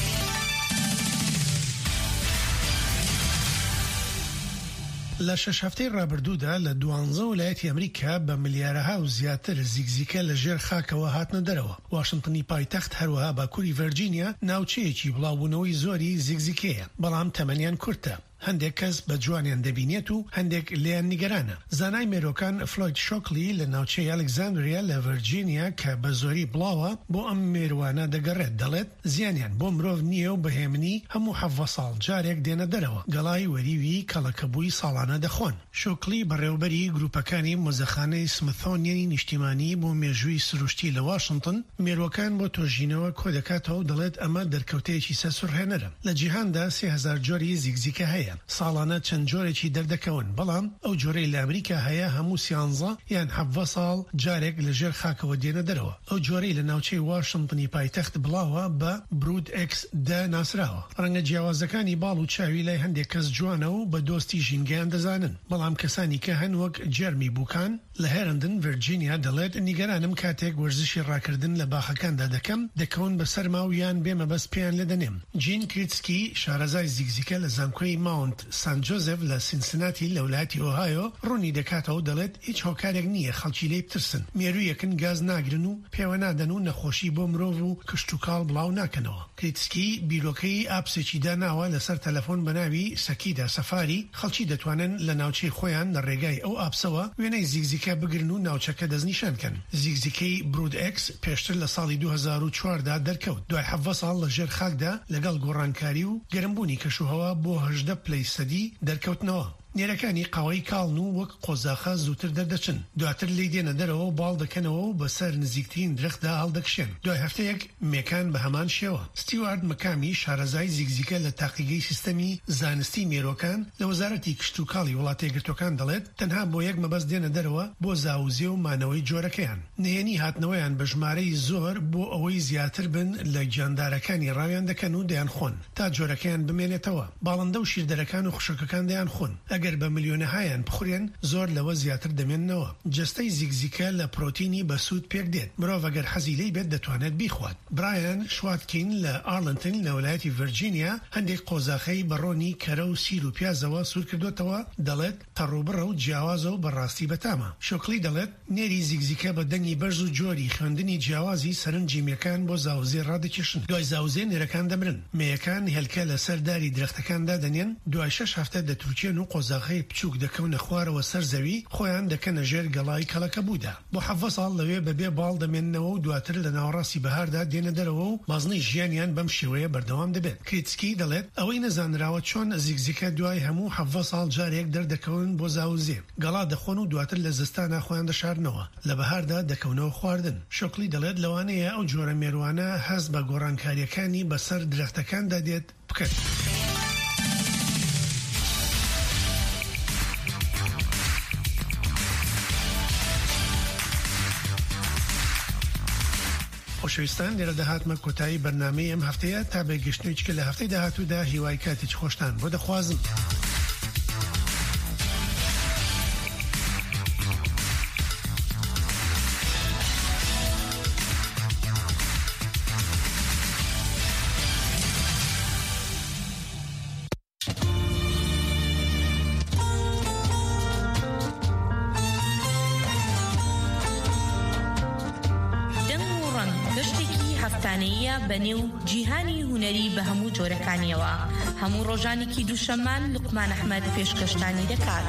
لە 6 هەفتەی ڕابردوودا لە 12 ویلایەتی ئەمریکا بە ملیارەها و زیاتر زیگزیکە لە ژێر خاکەوە هاتنە دەرەوە. واشنگتنی پایتەخت هەروەها باکووری ڤەرجینیا ناوچەیەکی بڵاوبوونەوەی زۆری زیگزیکەیە بەڵام تەمەنیان کورتە. هەندێک کەس بە جوانیان دەبینێت و هەندێک لیان نیگەرانە. زانای مێرۆکان فلۆید شۆکلی لە ناوچەی ئەلێکزاندریا لە ڤەرجینیا کە بە زۆری بڵاوە بۆ ئەم مێروانە دەگەڕێت دەڵێت زیانیان بۆ مرۆڤ نییە و بەهێمنی هەموو 7 ساڵ جارێک دێنە دەرەوە گەڵای وەریوی کەڵەکەبووی ساڵانە دەخۆن. شۆکلی بەڕێوەبەری گروپەکانی مۆزەخانەی سمثۆنیەنی نیشتیمانی بۆ مێژووی سروشتی لە واشنگتن مێروەکان بۆ تۆژینەوە کۆ دەکاتەوە و دەڵێت ئەمە دەرکەوتەیەکی سەرسوڕهێنەرە. لە جیهاندا 3000 جۆری زیگزیکە هەیە. ساڵانە چەند جۆرێکی دەردەکەون بەڵام ئەو جۆرەی لە ئەمریکا هەیە هەموو 13 یان 7 ساڵ جارێک لە ژێر خاکەوە دێنە دەرەوە. ئەو جۆرەی لە ناوچەی واشنگتنی پایتەخت بڵاوە بە برود ئێکس ناسراوە. ڕەنگە جیاوازەکانی باڵ و چاوی لای هەندێک کەس جوانە و بە دۆستی ژینگەیان دەزانن. بەڵام کەسانی کە هەن وەک جەرمی بووکان لە هێرندن ڤەرجینیا دەڵێت نیگەرانم کاتێک وەرزشی ڕاکردن لە باخەکاندا دەکەون بەسەر ماویان بێمە بەس پێیان لێ دەنێم. جین کریتسکی شارەزای زیگزیکە لە زانکۆی ماونت سان جۆزف لە سینسناتی لە ویلایەتی ئۆهایۆ ڕوونی دەکاتەوە دەڵێت هیچ هۆکارێک نییە خەڵکی لێی بترسن. مێروویەکن گاز ناگرن و پێوە نادەن و نەخۆشی بۆ مرۆڤ و کشت و کاڵ بڵاو ناکەنەوە. کریتسکی بیرۆکەی ئاپسێکی داناوە لەسەر تەلەفۆن بەناوی سەکیدا سەفاری خەڵکی دەتوانن لە ناوچەی خۆیان لە ڕێگای ئەو ئاپسەوە وێنەی زیگزیکە بگرن و ناوچەکە دەستنیشانکەن. زیگزیکەی برود ئێکس پێشتر لە ساڵی 2004دا دەرکەوت. دوای 7 ساڵ لە ژێر خاکدا لەگەڵ گۆڕانکاری و گەرمبوونی کەشوهەوا بۆ 18 پلەی سەدی دەرکەوتنەوە. نێرەکانی قاوەی کاڵن و وەک قۆزاخە زووتر دەردەچن دواتر لی دێنە دەرەوە و باڵ دەکەنەوە و بەسەر نزیکترین درەختدا هەڵدەکشێن دوای هەفتەیەک مێکان بە هەمان شێوە. ستیوارد مەکامی شارەزای زیگزیکە لە تاقیگەی سیستەمی زانستی مێرۆکان لە وەزارەتی کشت و کاڵی وڵاتی یەکگرتوەکان دەڵێت تەنها بۆ یەک مەبەست دێنە دەرەوە بۆ زاوزێ و مانەوەی جۆرەکەیان نهێنی هاتنەوەیان بە ژمارەی زۆر بۆ ئەوەی زیاتر بن لە گیاندارەکانی ڕاویان دەکەن و دەیان خۆن تا جۆرەکەیان بمێنێتەوە. باڵندە و شیردەرەکان و خوشکەکان دەیان خۆن ئەگەر بە ملیۆنەهایان بخورێن زۆر لەوە زیاتر دەمێننەوە. جستەی زیگزیکە لە پرۆتینی بەسوود پێک دێت مرۆڤ ئەگەر حەزی لێی بێت دەتوانێت بیخوات. برایان شواتکین لە ئارلنتن لە ویلایەتی ڤرجینیا هەندێک قۆزاخەی بەڕۆنی کەرە و سیر و پیازەوە سوور کردوتەوە دەڵێت تەڕوبڕە و جیاوازە و بەڕاستی بەتامە. شۆکلی دەڵێت نێری زیگزیکە بە دەنگی بەرز و جۆری خوێندنی جیاوازی سەرنجی مێکان بۆ زاوزێ ڕادەکێشن دوای زاوزێ نێرەکان دەمرن مێیەکان هێلکە لە سەر داری درەختەکاندا دەنێن دوای 6 هەفتە دەتروچێن و قۆزاخەی بچووک دەکەونە خوارەوە سەر زەوی خۆیان دەکەنە ژێر گەڵای کەڵەکە بوودا بۆ 7 ساڵ لەوێ بەبێ باڵ دەمێننەوە و دواتر لە ناوەڕاستی بەهاردا دێنە دەرەوە و بازنەی ژیانیان بەم شێوەیە بەردەوام دەبێت. کریتسکی دەڵێت ئەوەی نەزانراوە چۆن زیگزیکە دوای هەموو 7 ساڵ جارێک دەردەکەون بۆ زاوزێ گەڵا دەخۆن و دواتر لە زستانە خۆیان دەشارنەوە لە بەهاردا دەکەونەوە خواردن. شۆکلی دەڵێت لەوانەیە ئەو جۆرە مێروانە هەست بە گۆڕانکاریەکانی بەسەر درەختەکاندا دێت بکەن. خۆشەویستان لێرە دەهاتمە کۆتایی بەرنامەی ئەم هەفتەیە تا بەگەشتنێککە لە هەفتەی داهاتوودا هیوای کاتێک خۆشتان بۆ دەخوازم. بەنێو جیهانی هونەری بە هەموو جۆرەکانیەوە هەموو ڕۆژانێکی دووشەمان لوقمان ئەحمەد پێشکەشتانی دەکات.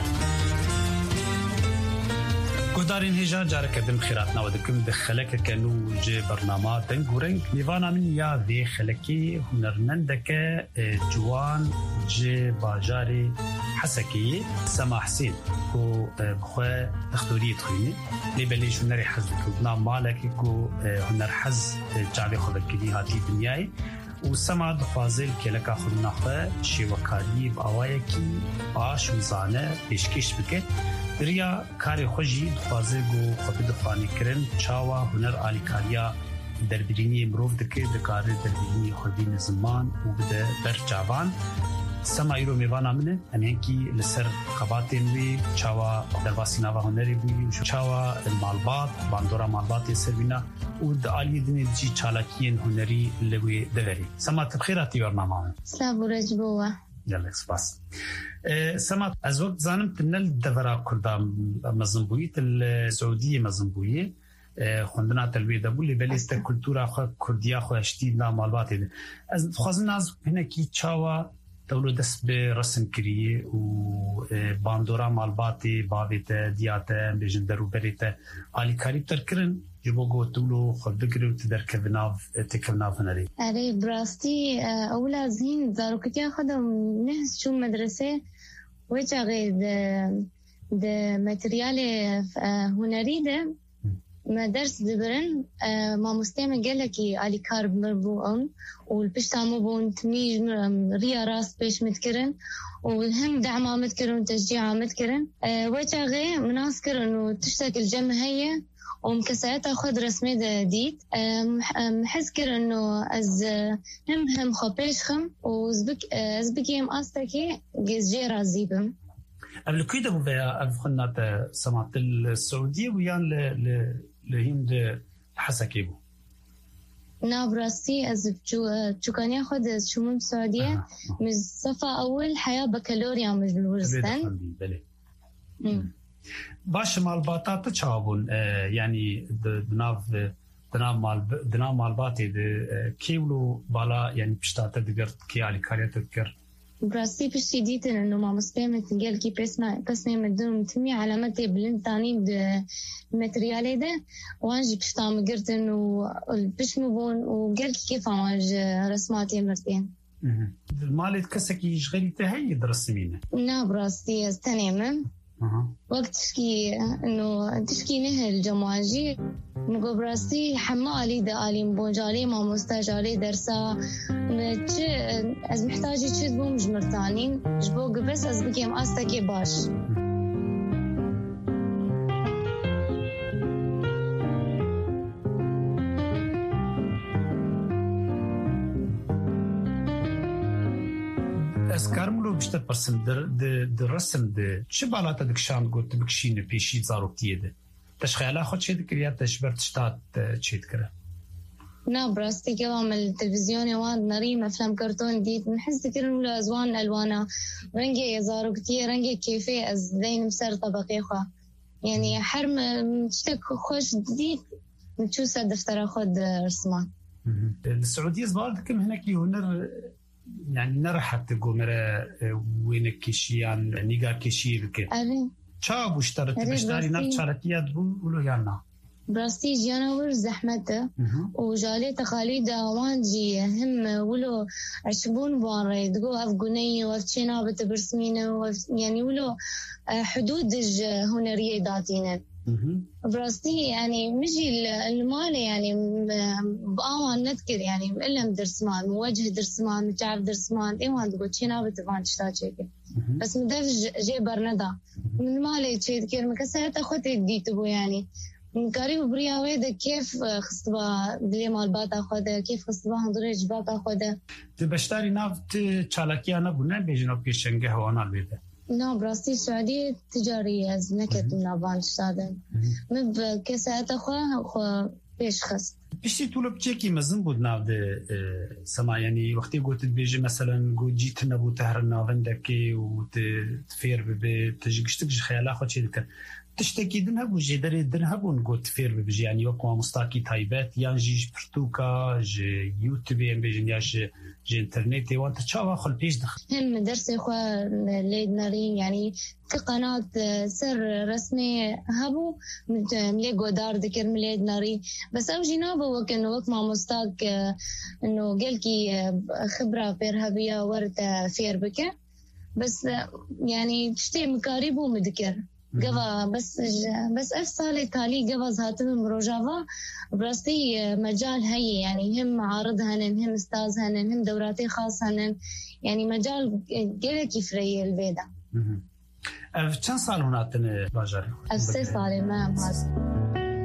گۆدارین هێژان جارەکەدم خێراتناوە دەکەم دە خەلەکەکەن و جێ بەرنامە دەنگ و رەنگ میوانە من یا vê خەلەکی هونەرمەندەکە جوان جێ باژارێ حەسەکەیە سەما حسین و بخوێ دەختوریت خوێنی لێبەلێ هونەری حەز دەکردنا مالێکی و هونەر حەز جاوێ خۆدەکردی هاتی دنیای و سەما دخوازێ کێلەکە خوێناخوێ شێوەکاری ئاوایەکی باش و زانە پێشکەش بکەێت دریا کاری خوژی دخوازێ و خۆ دخوانی کردن چاوا هونەر ئالیکاریا دەربرینی مرۆڤ دەکرێت دەکارێت دەربرینی خودبینی زمان و بدە بەرچاوان سەما ئیرۆ میوانە منە ئەمێنکی لەسەر قەباتێن وێ چاوا دەرباسی ناوا هونەری بووی و چاوا مالبات باندۆرا مالباتێ سەربینا و دەعالی دنێ جی چالاکیên هونەری لەوێ دەوەری سەما تبخێراتی بەرنامە سابورەج بووە gelek spas. Sema ez wek zanim tinel devera Kurda mezin bûyî til Saudiyê mezin bûyê xwendina telwê de bû lê belê te kultura xwe Kurdiya xwe hiştî na malbatê de. Ez dixwazim naz hinekî çawa dewlo dest bi resim kiriye û bandora malbatê bavê te diya te bêjin derûberê te alîkarî ter kirin ji bo got dewlo xwe bigire û tu derkevinav têkevinav hunerê. Erê birastî ewla zîn zaroketiya xwe de nehs çûn medresê wê çaxê di materyalê hunerî de me ders dibirin mamosteyê me gelekî alîkar bû ew û li pişta me bûn timî riya rast pêş me dikirin û hem dema me dikirin û teşcî'a me dikirin wê çaxê min nas kirin û tiştek li cem heye û mekesayeta xwe di resmê de dît hez kirin û ez hem xwe pêş xim û ez bigihim astekî jê razî bim. Ev li kû de bû veya ev xwendina te sema til Saudiyê bû yan li hîn de Hesekê bû? Na birastî ez çûkaniya xwe de çûmim Saudiyê min sefa ewil heya bakalorya min ji Lûristan. Baş malbata te çawa bûn yanî di nav malbatê de kêwlo bala yanî pişta te digirt kê alîkariya te dikir? براستی پشتی دیتن انو مامۆستای me gelkî pesnê me din timî alametê bilind tanî di materyalê de wan jî pişta me girtin û piş me bûn û gelkî kêfa wan ji resmatê mirtiye. مالت كسكي يشغلي تهي درسمينه نا براستي استنيمم وقت تشكي انه تشكي نهر الجماجي نقول براستي حمالي دالي مبونجالي ما مستاجالي درسا از محتاجي تشد بو مجمرتانين جبو بس از بكيم استكي باش اسكارملو بشتر برسم در رسم ده چه بالاتا دکشان گوت بکشینه پیشی زاروکتیه ده تشخیالا خود چه دکر یا تشبرت شتات چه دکره؟ نا براستي كلام التلفزيون واد نريم افلام كرتون ديت نحس كلهم الازوان الوانا رنجي يزارو كتير رنجي كيفي از زين مسر طبقي خا يعني حرم تشتك خوش جديد نشوف دفتر خد رسمان السعوديه زبالكم هناك يونر يعني نرحت قمرة وينك كشيان نيجا كشير كده شاب واشترت بشتري نفس شركيات بقولوا يانا براستي جيانا ور زحمته وجالي تقاليد وانجي هم ولو عشبون باري تقول افغاني وفتشينا بتبرسمينه يعني ولو حدود هنريه داتينا براستي يعني مجي المال يعني بآوان نذكر يعني إلا مدرسمان موجه درسمان متعب درسمان إيوان تقول تشينا بتفان تشتاجيك بس مدرج جي برندا من مالي تشيد كير مكسرت أخوتي ديتبو يعني قريب بريا ويدا كيف خصبا دلي مال باتا خوده كيف خصبا هندريج باتا خوده تبشتاري نافت چالاكي أنا بنا بيجنا بيشنجه هوانا بيده نا براستي السعودية تجارية از نكت من أبان شتادن مب كسات أخوة بيش خست بشتي طولو بچيكي مزن بود ناو ده سما يعني وقتي قوت بيجي مثلا قوت جيت نبو تهر ناوندكي وتفير ببي تجيشتك خيالا خود شي دكر تشتكي دنها بو جدري دنها بو نقول تفير ببيجي يعني وقوا مستاكي تايبات يعني جيش برتوكا جي يوتيوب بيجي يعني جي انترنتي وانت تشاوا خل بيش دخل هم مدرسة إخوة ليد نارين يعني كقناة سر رسمي هبو مليقو دار ذكر مليد نارين بس أو جنابه وكأنه وقت مع مستاك إنه قالكي خبرة بيرهبية ورد فير بك بس يعني تشتي مكاريبو مذكر قبا بس أفصالي تالي قبا زهاتم مروجافا براستي مجال هي يعني هم معارض هنن هم استاذ هنن هم دوراتي خاص هنن يعني مجال قلك يفري البيدا كم سال هنا باجاري؟ 6 سال ما هذا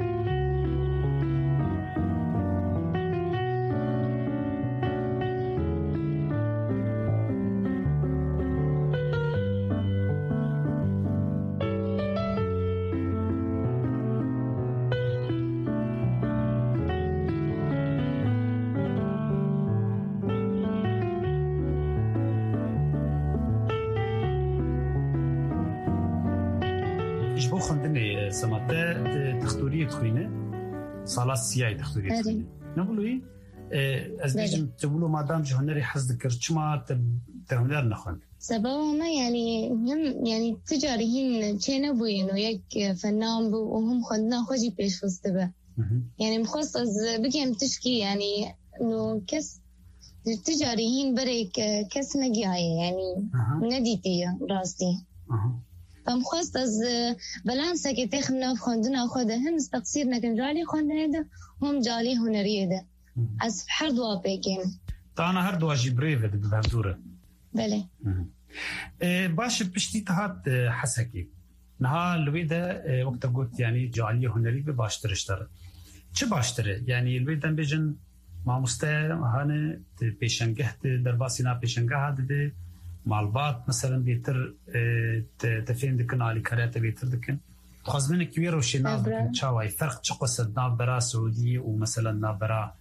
سماته تختورية تخوينة صالات سياي تختورية تخوينة نقولوا إيه از بيجم تقولوا مادام جهنري حز ذكر شما تهنر نخون سببه ما يعني هم يعني تجاريين كنا بوينو يك فنان بو وهم خدنا خوجي بيش فستبه يعني مخصص بكيم تشكي يعني إنه كس تجاريين بريك كس نجاية يعني نديتية راستي فمخصص بلانسة كي تخمنا في خندنا خده هم استقصيرنا كن جالي خندنا ده هم جالي هنريه ده از حرد وابيكين طانا هرد واجي بريفة بهزورة بله باش بشتي تهات حسكي نها الويدة وقت قلت يعني جالي هنريه باشترشتر چه باشتره يعني الويدة بيجن مع مستوى هانه بيشنگه درباسينا بيشنگه هاده معلومات مثلا بيتر تفهم دكن على كراتة بيتر دكن خازمين كبير وشينا دكن شاوي فرق تقصد نابرا سعودي ومثلا نابرا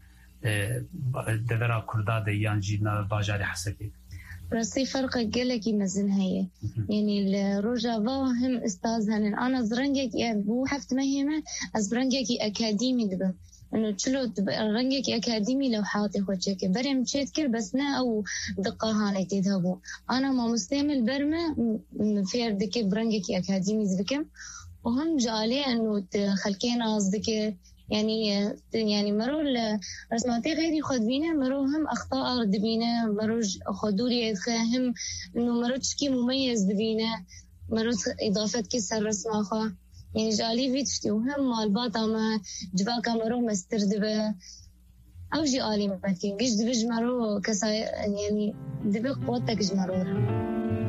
دبرا كردا ديان جينا باجاري حسكي راسي فرق قلقي مزن هي يعني الرجافا هم استاذ هن انا زرنجك بو حفت مهمه ازرنجك اكاديمي دبا انه تشلو رنجك اكاديمي لو حاطي خوجك برم تشكر بس نا او دقه هاني تذهبوا انا ما مستعمل برمه في ردك برنجك اكاديمي زبكم وهم جالي انه خلكينا قصدك يعني مرو رسماتي غيري خد بينا مرو هم أخطاء دبينا مرو خدوري هم إنه مرو تشكي مميز دبينا مرو إضافة كسر رسمة خا يعني جالي فيتشتي وهم مالباطة ما جباكا مرو مستردبة أو جي آلي مبكين قش دبج مرو كسا يعني دبق قوتك جمرورها.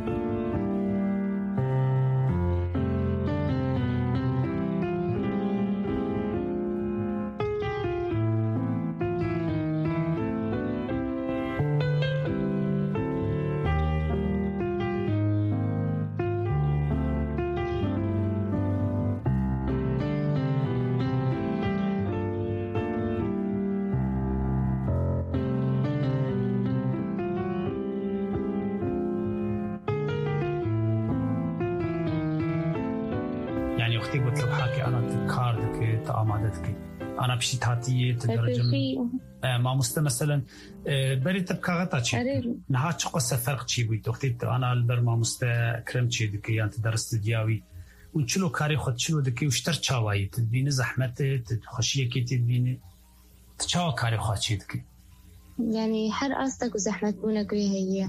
أنا بشي تاتية تدرجم ما مست مثلا بريت بكاغتا شيء نها شقص فرق شيء بيتوختيت أنا البر ما مست كرم شيء دكي أنت درست دياوي ونشلو كاري خد شلو دكي وشتر شواي تدبين زحمة تخشية كي تدبين تشاو كاري خد شيء دكي يعني حر أصدق وزحمة بونك هي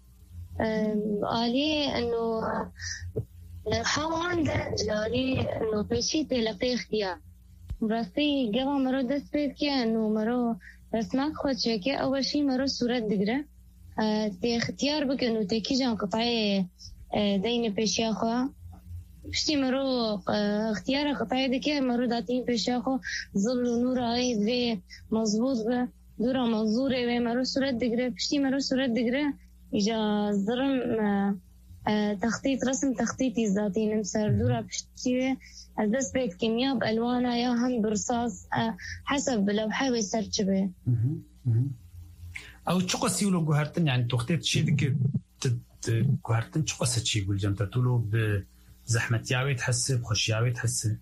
قالي إنه الحوان ده جالي إنه بشي تلقي اختيار براسي قبل مرو دست بيد كي إنه مرو رسمات خود شكل أول شيء مرو صورة دقرة تي اختيار بك إنه تكي جان قطعي دين بيشيا خوا بشتي مرو اختيار قطعي دكي مرو داتين بيشيا خوا ظل ونور عايد في مظبوط به دورا منظورة به مرو صورة دقرة بشتي مرو صورة دقرة إجا ظرم تخطيط رسم تخطيطي ذاتي نمسر دورا بشتي الدس بيت كيمياء بألوانها يا هم برصاص حسب لو حاول سرچ به او شو قصيولو جوهرتن يعني تخطيط شيء دك جوهرتن شو قصة شيء يقول جمت تقولوا بزحمة ياوي تحسب خوش ياوي تحسب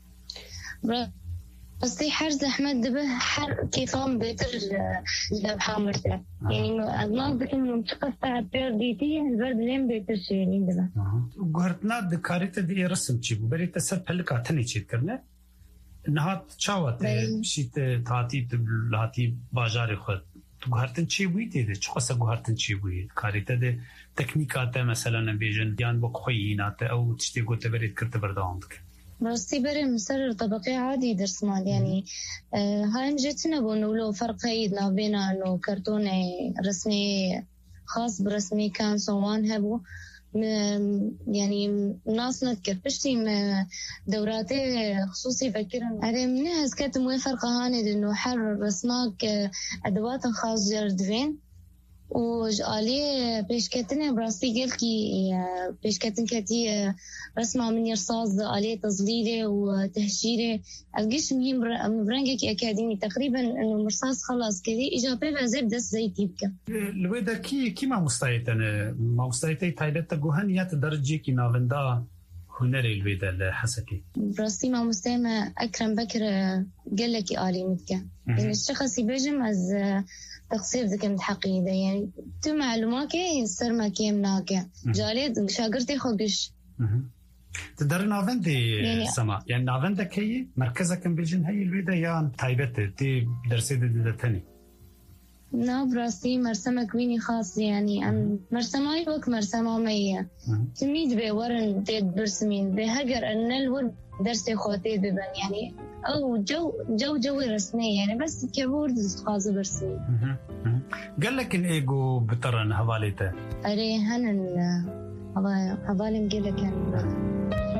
قصدي حر زحمة دبه حر كيفان بيتر لبحة مرتاح يعني أضلاع بكم منطقة ساعة بير ديتي البرد لين بيتر شيء دبه جوهرتنا دكاريت دي رسم شيء بريت سب هلك عتني شيء كرنا إنها تشاوت شيء تاتي تبلاتي باجاري خد جوهرتن شيء ويدي ده شو قصة جوهرتن شيء ويد كاريت ده تكنيكات مثلا بيجن يان بقوينات أو تشتي قلت بريت كرت برداندك برستي بري مسرر طبقي عادي درس مال يعني هاي مجتنا بنقوله فرق هيدنا بينا إنه كرتوني رسمي خاص برسمي كان سوان هبو يعني ناس نذكر بشتي دوراتي خصوصي فكرا على منها كاتم وين فرق هاند إنه حر رسماك أدوات خاص جردفين وجالي بيشكتني براسي قال كي بيشكتن كتي رسمة من رصاص عليه تظليله وتهشيره القش مهم برنجك أكاديمي تقريبا إنه مرصاص خلاص كذي إجابة بزب دس زي تيبك الويدا كي ما مستعيت أنا ما مستعيتي تايلت جوهانيات درجة كي نافندا هنري الويدا الحسكي براسي ما مستعمة أكرم بكر قال لك آلي متك يعني الشخص يبجم از تقصير ذكي متحقيدة يعني تو معلومات يصير ما كيمناك جاليد شاقرتي خوقش تدري نافندي يعني سما يعني نافندك هي مركزك بيجن هي الويدا يا تايبت تي درسي دتني نا براسي مرسمة كويني خاص يعني مرسماي وك مرسمة مية تميد بورن تيد برسمين بهجر أن الور درسي خوتي ببن يعني أو جو رسمي يعني بس كيبورد خاص برسمي قال لك الإيجو بترن هواليته أري هن هوالي مقلك يعني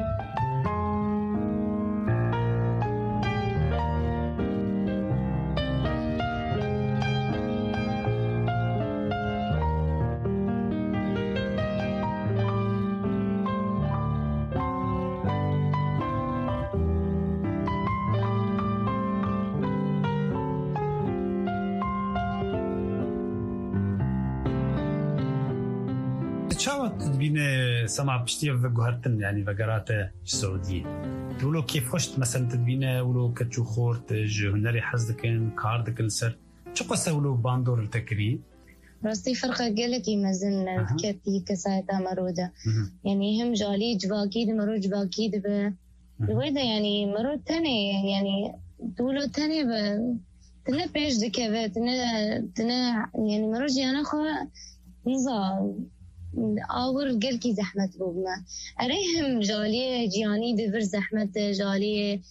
شاوت تبين سمع بشتي في جوهرتن يعني فقرات السعودية تقولوا كيف خشت مثلا تبين ولو كتشو خورت هنري حزدكن كاردكن سر شو قصة ولو باندور التكريم راسي فرقة قالك يمزن كتي كسايتا مرودة يعني هم جالي جواكيد مرو جواكيد بالويدة يعني مرود تاني يعني تقولوا تاني تنا بيش دكابة تنا يعني مروجي أنا خو نظام آور قل كي زحمة بوبنا أريهم جالية جياني دفر زحمة جالية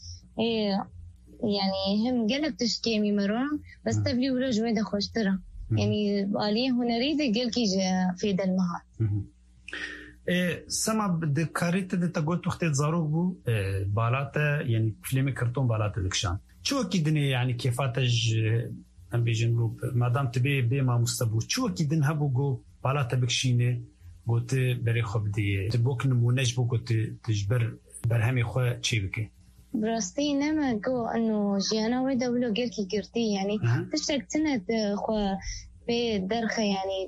يعني هم قلب تشكيمي مرون بس تبلي ولا جويدة خوشترة يعني باليه هنريده قل كي في ذا المهات سما بدكاريت ده قلت وقت زاروك بو بالاتا يعني فيلم كرتون بالاتا دكشان شو أكيدني يعني كيفاتج أم بيجنلو ما دام تبي بما مستبو شو أكيدن هبو جو بالاتا بكشينه قلت بري خب دي تبوك نمونج بو قلت تجبر برهمي خو شي بكي براستي نما جو انه جيانا ويدا ولو غيركي قرتي يعني تشتك تنت خو بدرخه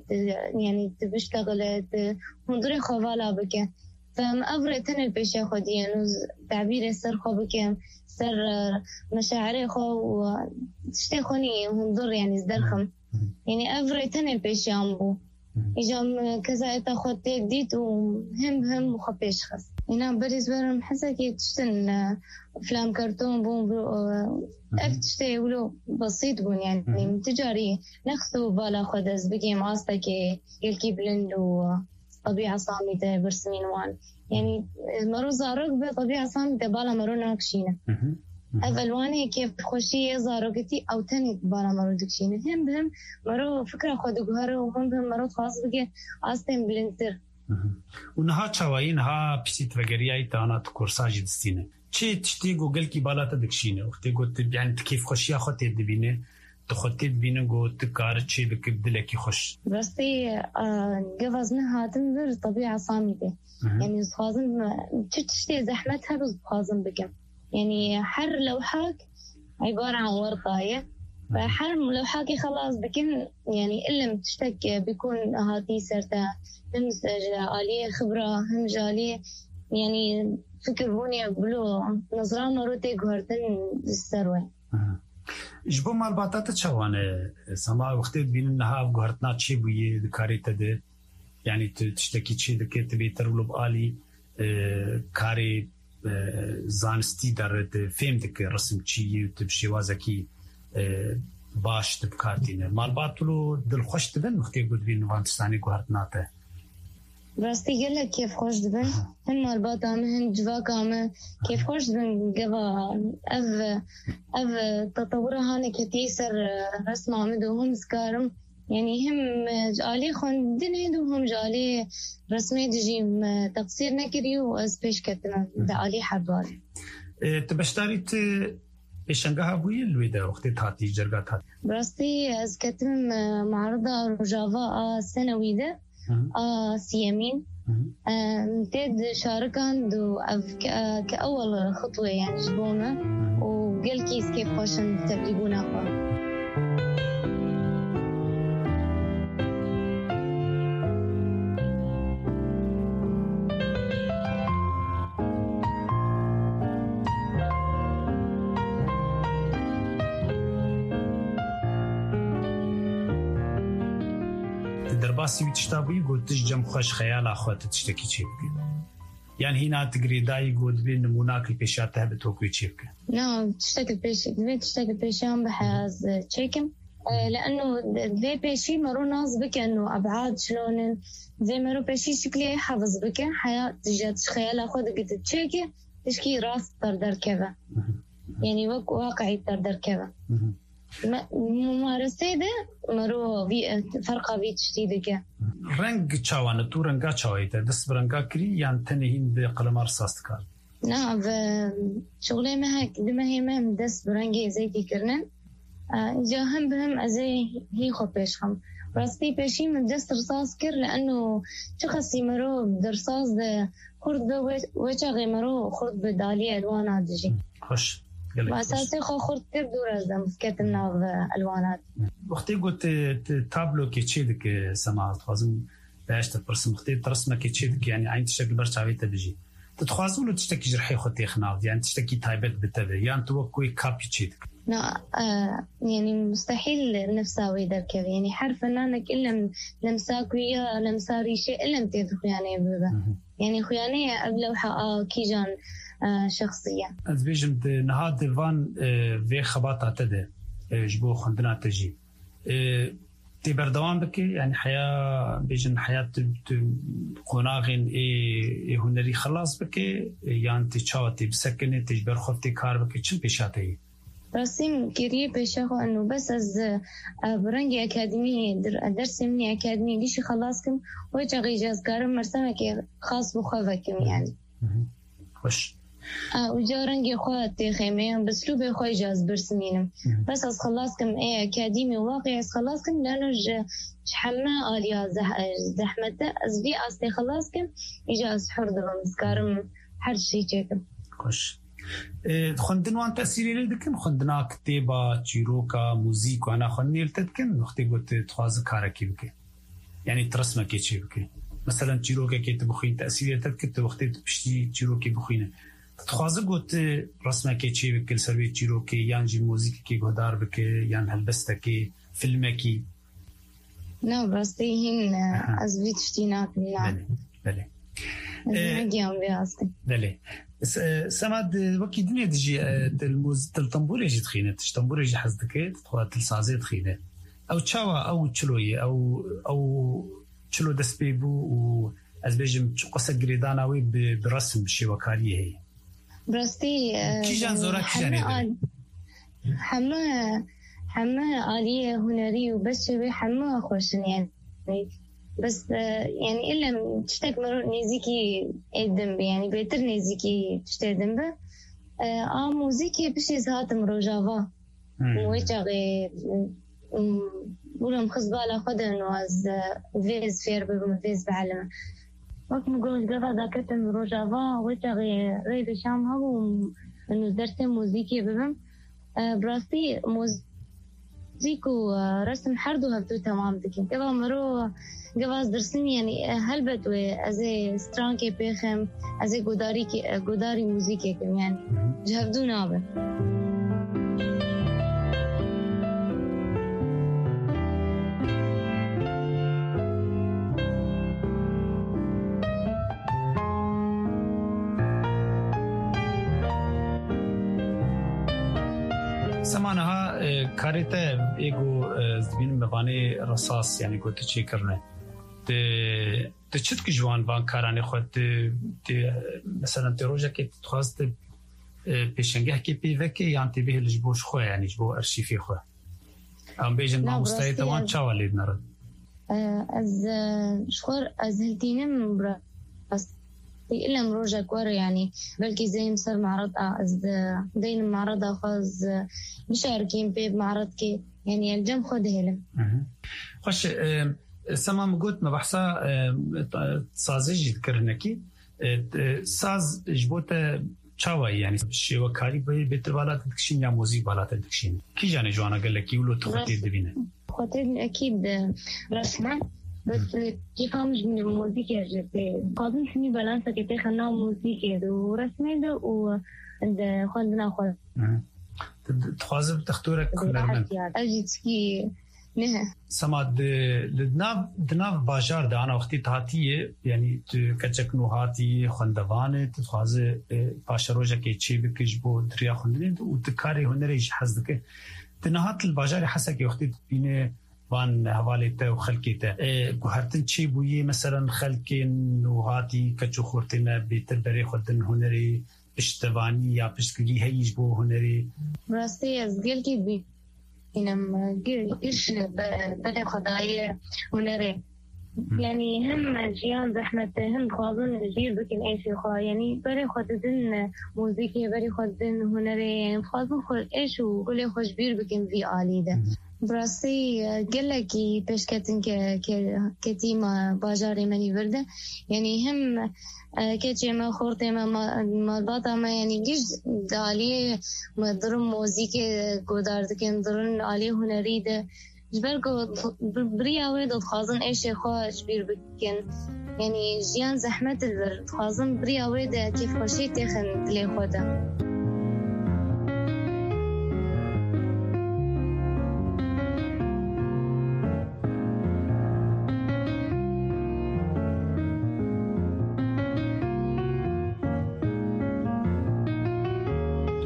يعني تبشتغل هندري خوالا بك فم افرتن البيش خدي يعني تعبير سر خو بك سر مشاعري خو تشتخوني هندر يعني زدرخم يعني افرتن البيش امبو إجام كذا تاخد تجديد وهم مخبيش خاص هنا بريز برم حسا كي تشتن أفلام كرتون بون تشتي ولو بسيط بون يعني تجاري نخثو بالا خدز بكي ماستا كي يلكي بلند وطبيعة صامتة برسمين وان يعني مرو زارق بطبيعة صامتة بالا مرو ناكشينة أفلواني كيف خوشي زارقتي أو تاني بالا مرو دكشينة هم بهم مرو فكرة خدو جهره وهم بهم مرو خاص بكي آستين بلندتر ونها تشاوين ها بسيط وجرياي تانا تكورساج دستينه چی تشتي جوجل کی بالا تدكشينه وقتي قلت يعني كيف خوشيا خدت دبينه تخطي دبينه قلت كار شيء بكبدلك يخش بسي جوازنا هاتم بر طبيعة صامتة يعني خازن تشتي زحمتها بس خازن بكم يعني حر لوحاك عبارة عن ورقاية فحر لوحاكي خلاص بكن يعني إلا تشتك بيكون هاتي سرتا هم جالية خبرة هم جالية يعني فكر بوني بلو نظران روتي غورتن السروي جبو مال باتات شوانه سما وقت بينها غورتنا شي بي دكاريته ده يعني تشتكي شي دكت بيترلو بالي كاري زانستي درت فهم دك رسم شي تبشي وازكي باش تبكارتينه مال باتلو دل خوش دبن وقت قد بين وانتستاني غورتناته راستی گله کیف خوش دبن هم مربوط هم جوا کامه کیف خوش دبن جوا اف تطور هانه كتير سر رسم عمد وهم سكارم يعني هم جالي خندن هدوهم جالي رسمي دجي تقصير نكريو از پیش کتنا دعالي حباري تبشتاريت إيشانجها بوي الويدا وقت تاتي جرجات هات راستی از کتم معرضة رجافة سنوي ده سيامين امتد شاركان دو كأول خطوة يعني جبونا وقال كيس كيف خوشن تبليبونا خوا درباسي تشتابي قلت تجم خوش خيال أخوات تشتكي شيء يعني هنا تقري داي قلت بين نموناك البيشات تهبط وكوي شيء نعم تشتكي البيشان بحاز تشيكم لأنه ذي بيشي مرو ناس بك إنه أبعاد شلون ذي مرو بيشي شكلي حافظ بك حياة تجات خيال أخوات قلت تشيكي تشكي راس تردر كذا يعني واقعي تردر كذا ممارسه ده مرو فرقه بيت شديده رنگ چاوانه تو رنگا چاويته دس برنگا كري يعني تنهين بقلم ارصاص كار نعم شغله ما هيك دما هي ما دس برنگي زيتي كرنن جا هم بهم ازي هي خو بيشخم راستي بيشي من دس رصاص كر لانه شخصي مرو درصاص ده خرد وجه مرو خرد بدالي الوان دجي خوش واساسي خو خرد كر دور از مسكتنا الوانات وقتی قلت تابلو كي تشيدك سماعت خازم باش ترسم وقتی ترسمه كي تشيدك يعني عين تشكل برشاويته بيجي تتخوازوا له تشتكي جرحي خطي خناف يعني تشتكي تايبت بتبع يعني تو كوي كابي تشيدك لا يعني مستحيل نفساوي درك يعني حرف انك الا لمساكويا لمساري شيء الا متدخ يعني بابا يعني خيانه قبل وحا كيجان شخصية. از بيجم نهاد ديفان في خباطة تده جبو خندنا تجي تي بردوام بكي يعني حياة بيجن حياة قناغين هنري خلاص بكي يعني تشاوتي بسكنة تجبر خفتي كار بكي چل بيشاتي راسم كريه بيشاخو انه بس از برنگي اكاديمي درس مني اكاديمي ليش خلاصكم وجه غيجاز كارم مرسمك خاص بخوفكم يعني خوش وجا رنگي خواتي خيمه بسلوب خوي جاز برسمينم بس از خلاصكم اي اكاديمي واقعي از خلاصكم لانه حما اليا زحمته از بي اصلي خلاصكم اجاز حر دبم كارم حر شي تشكم خوش خندنوان تأثيري لدكن خندنا كتابة جيروكا موزيك وانا خندني لتدكن وقتي قلت تخواز كاركي بكي يعني ترسمة كيتشي بكي مثلا جيروكا كي تبخين تأثيري لتدكن وقتي تبشتي جيروكي بخينه تخواز قلت رسمة كيتشي بكي لسروي جيروكي يانجي موزيك كي قدار بكي يان هلبستا كي فيلمة كي نو برستي هين أزبيت شتيناك بلي بلي سماد وكي دنيا تجي تلطنبولي جي تخينه تشطنبولي جي حزدكي تخوا تلسازي تخينه او تشاوا او تشلوي او تشلو دسبيبو و از بيجم قصه جريداناوي برسم شي وكاليه هي برستي كي جان زورا كي جان حما آلية هنري وبس شوي حما خوشن يعني بس يعني إلا تشتاق مرور نيزيكي الدنب يعني بيتر نيزيكي تشتاق دنب موزيكي بشي زهات مروجافا مويتاغي بولم خزبالة خدا نواز فيز فير بفيز بعلم وقت مقول قفا ذاكرت مروجافا ويتاغي ريد شامها وإنه درس موزيكي ببم براستي موزيكو رسم حردو هبتو تمام دكي قفا مرو جواز درسني يعني هل بدوي أزي سترانكي بيخم أزي قداري موزيكي كم يعني جهبدو نابه سمانها كاريتا ايجو زبين مباني رصاص يعني قلت شي كرنه تشتك جوان بانكاراني خود مثلا تروجا كي تخواست بيشنجه كي بيفكي يعني تبيه لجبوش خويا يعني جبو ارشيفي خويا ام بيجن ما مستعيد وان تشاولي نرد از شخور از هلتينم بس إلا مروجا كور يعني بلكي زي مصر معرض از دين معرض خاص مشاركين بي معرض كي يعني الجم خود هلم خوش سمام قلت ما بحثا سازي ذكرناكي ساز جبوته چاوي يعني شي وكالي بيت بالات تكشين يا موزيك بالات تكشين كي جاني جوانا قال لك يقولوا تخطي دبينه خطي اكيد رسمه بس كيف مش من الموسيقى جبت قاضي سني بالانسة كي تخنا موسيقى ورسمه ده وعند خلنا خل تخازب تختورك كلرمن اجيتسكي نه سماد دناف باجار ده انا وقتي تاتيه يعني كچكنو هاتي خندوانه تخازه باشروجه كي چي بكجبو دريا خندين وتكاري هنريج حزدك تنهات الباجار حسك وقتي بينه وان حوالته وخلقيته بهرتن چي بويه مثلا خلقين وهاتي كچو خورتنا بيتربري خدن هنري اشتباني يا بشكلي هيج بو هنري راستي از گلكي بي إنما إيش بدأ خدايا هنري يعني هم جيان زحمة هم خوازن جيل بكين إيش خوا يعني بري خدن موسيقى بري خدن هنري يعني خوازن خد إيش وكل خوش بير بكين في عالي ده براسي قلكي بشكتن كتيمة باجاري مني برده يعني هم كتير ما خورتي ما باطا ما يعني جيش دالي ما درم موسيقى قدار دكين درن عليه هنري ده جبركو بريا ويد خازن ايش خوش بير بكين يعني جيان زحمة البر خازن بريا ويد كيف خوشي تخن تلي خوده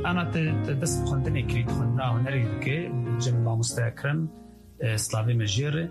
أنا تدست بخندني كريت خندنا هنري دكي جمع مستأكرم سلاوي مجير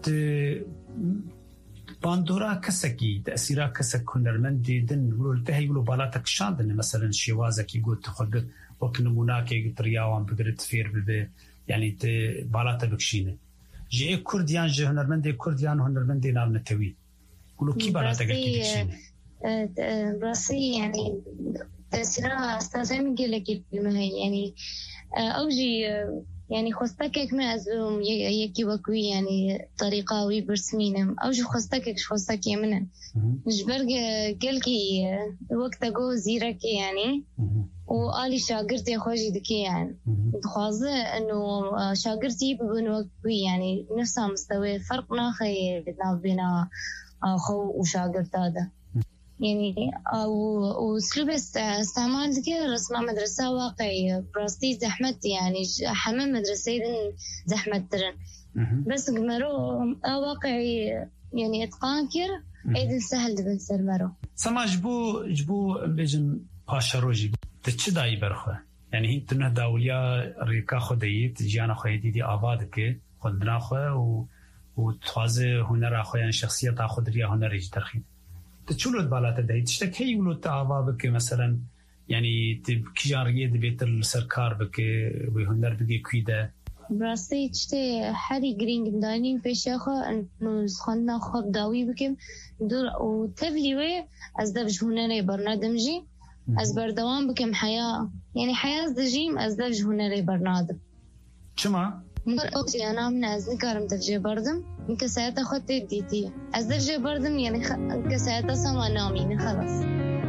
باندورا كسكي تأثيرا كسك هنرمندي دن ولو التهي ولو بالاتك شاندن مثلا شوازك يقول تخد وكنموناكي طرياوان بقدرت تفير بالبي يعني بالاتا بكشينه جي كرديان جي هنرمندي كرديان هنرمندي نال نتوي ولو كي بالاتا قلتي بكشينه براسي يعني تأثيرا استاذ ميقول لك يعني أوجي يعني خستكك ما أزوم يكي وكوي يعني طريقة ويبرسمينم أوجي خستكك خستكي منه جبرق قلكي وقت أقو زيرك يعني وآلي شاقرتي خوشي دكي يعني دخوازة أنه شاقرتي ببن وكوي يعني نفسها مستوى فرق ناخي بينا خو وشاقرت هذا يعني وأسلوب استعمال ذكي رسمة مدرسة واقعي براستي زحمت يعني حمام مدرسة زحمت ترن بس مرو واقعي يعني إتقان كير أيضا سهل دبنسر مرو سما جبو بيجن باشروجي تشداي برخه يعني هي تنه داوليا ريكا خديت جانا خيدي دي آبادك خدنا خو وتخازه هنر أخو يعني شخصية أخذ ريا هنريج ترخين تشولو بالات داي تشتكي ولو تعبا بك مثلا يعني تبكي جاريد بيت السركار بك وهنر بقي كيدا براستي تشتي حري جرينج داينين في شيخه انه خلنا خب داوي بكم دور وتبليوي از دبج هنري برنادمجي از بردوام بكم حياة يعني حياة دجيم از دبج هنري برنادم شما أوتي أنا من أزنكارم دفجي بردم كساعات أخذت ديتي أزدفجي بردم يعني كساعات سما نامين خلاص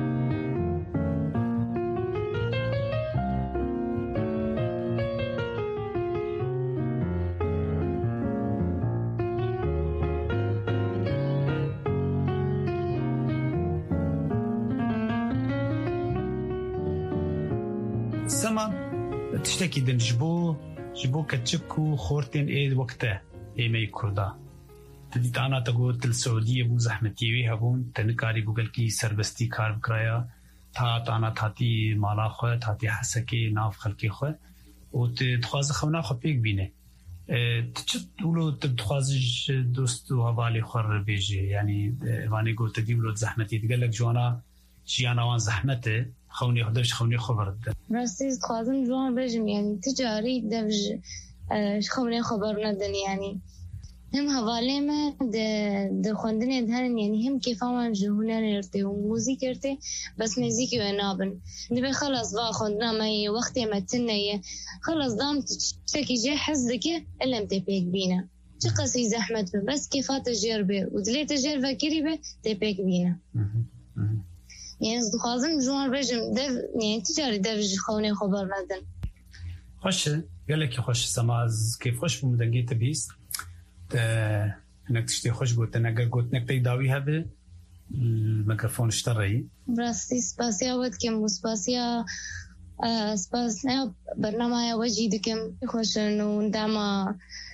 سما تشتكي دنجبو جبو كتشكو خورتين ايد وقته ايمي كردا تدي تانا تقول السعودية بو زحمتي وي هبون تنكاري بوغل كي سربستي كار بكرايا تا تانا تاتي مالا خو تاتي حسكي ناف خلقي خو وتخواز خونا خو بيك بينه تشت ولو تخواز دوست وهوالي خور بيجي يعني واني قلت تدي ولو زحمتي تقلك جوانا شيانا وان زحمته خوني خدش خوني خبرت راستي خوازم جوان بجم يعني تجاري دبج خوني خبر ندن يعني هم هوالي ما د خوندني دهن يعني هم كيف ما جهونا نرتي وموسيقى رتي بس موسيقى ونابن نبي خلاص بقى خوندنا ما هي وقتي ما تنية خلاص دام تشتكي جي حزك إلا متبيك بينا تقصي زحمة بس كيف تجربة ودلي تجربة كريبة تبيك بينا يعني خازم جوان بجم دف يعني تجاري دف خوني خبر ندن خوش قال لك خوش سماز كيف خوش بمدنجي تبيست انك تشتي خوش قلت انا قلت انك تداوي هذا الميكروفون اشتري براستي سباسيا ودكم وسباسيا سباسيا برنامج وجدكم خوش انه ندعم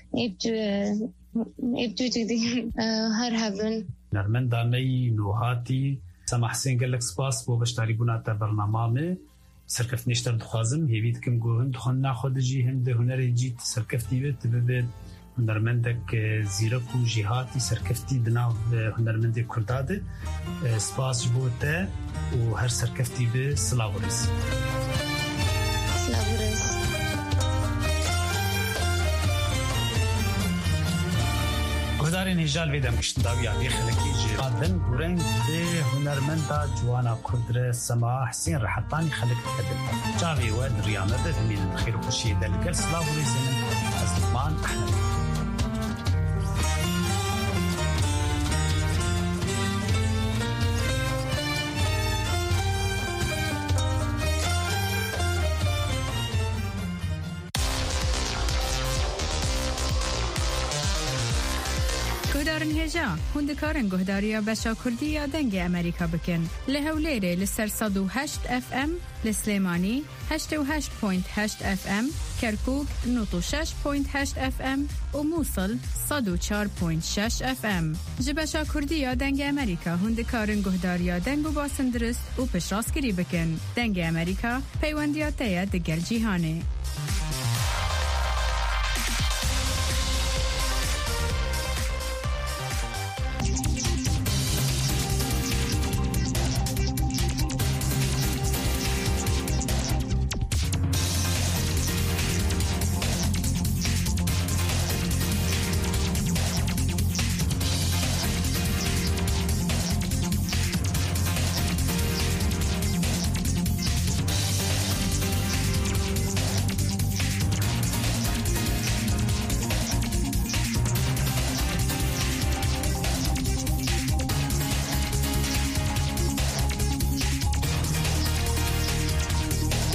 ابتو تدي هرهبن نرمن داني نوهاتي سما حسين قال لك سباس بو بشتاري بنات برنامج سركفت نشتر دخوازم هيفيد كم جوهن دخون ناخد جي هند هنري جيت سركفتي بيت ببيت هنرمندك زيرك وجهاتي سركفتي دناف هنرمندك كرداد سباس بوته وهر سركفتي بسلاوريس گزارین هجال ویدم کشتن داوی علی خلکی جیرادن گورنگ به هنرمندا جوانا کردر سما حسین رحطانی خلق کدل جاوی و دریامه به من خیر و خوشی دلگل سلاوریزن از لقمان احمد گهدارن هجا هندکارن گهداریا بشا کردیا دنگ امریکا بکن لهولیره لسر 108 FM لسلیمانی 88.8 FM کرکوک 96.8 FM و موصل 104.6 FM جبشا کردیا دنگ امریکا هندکارن گهداریا دنگ و باسندرست و پشراسکری بکن دنگ امریکا پیوندیاتیا دگر جیهانه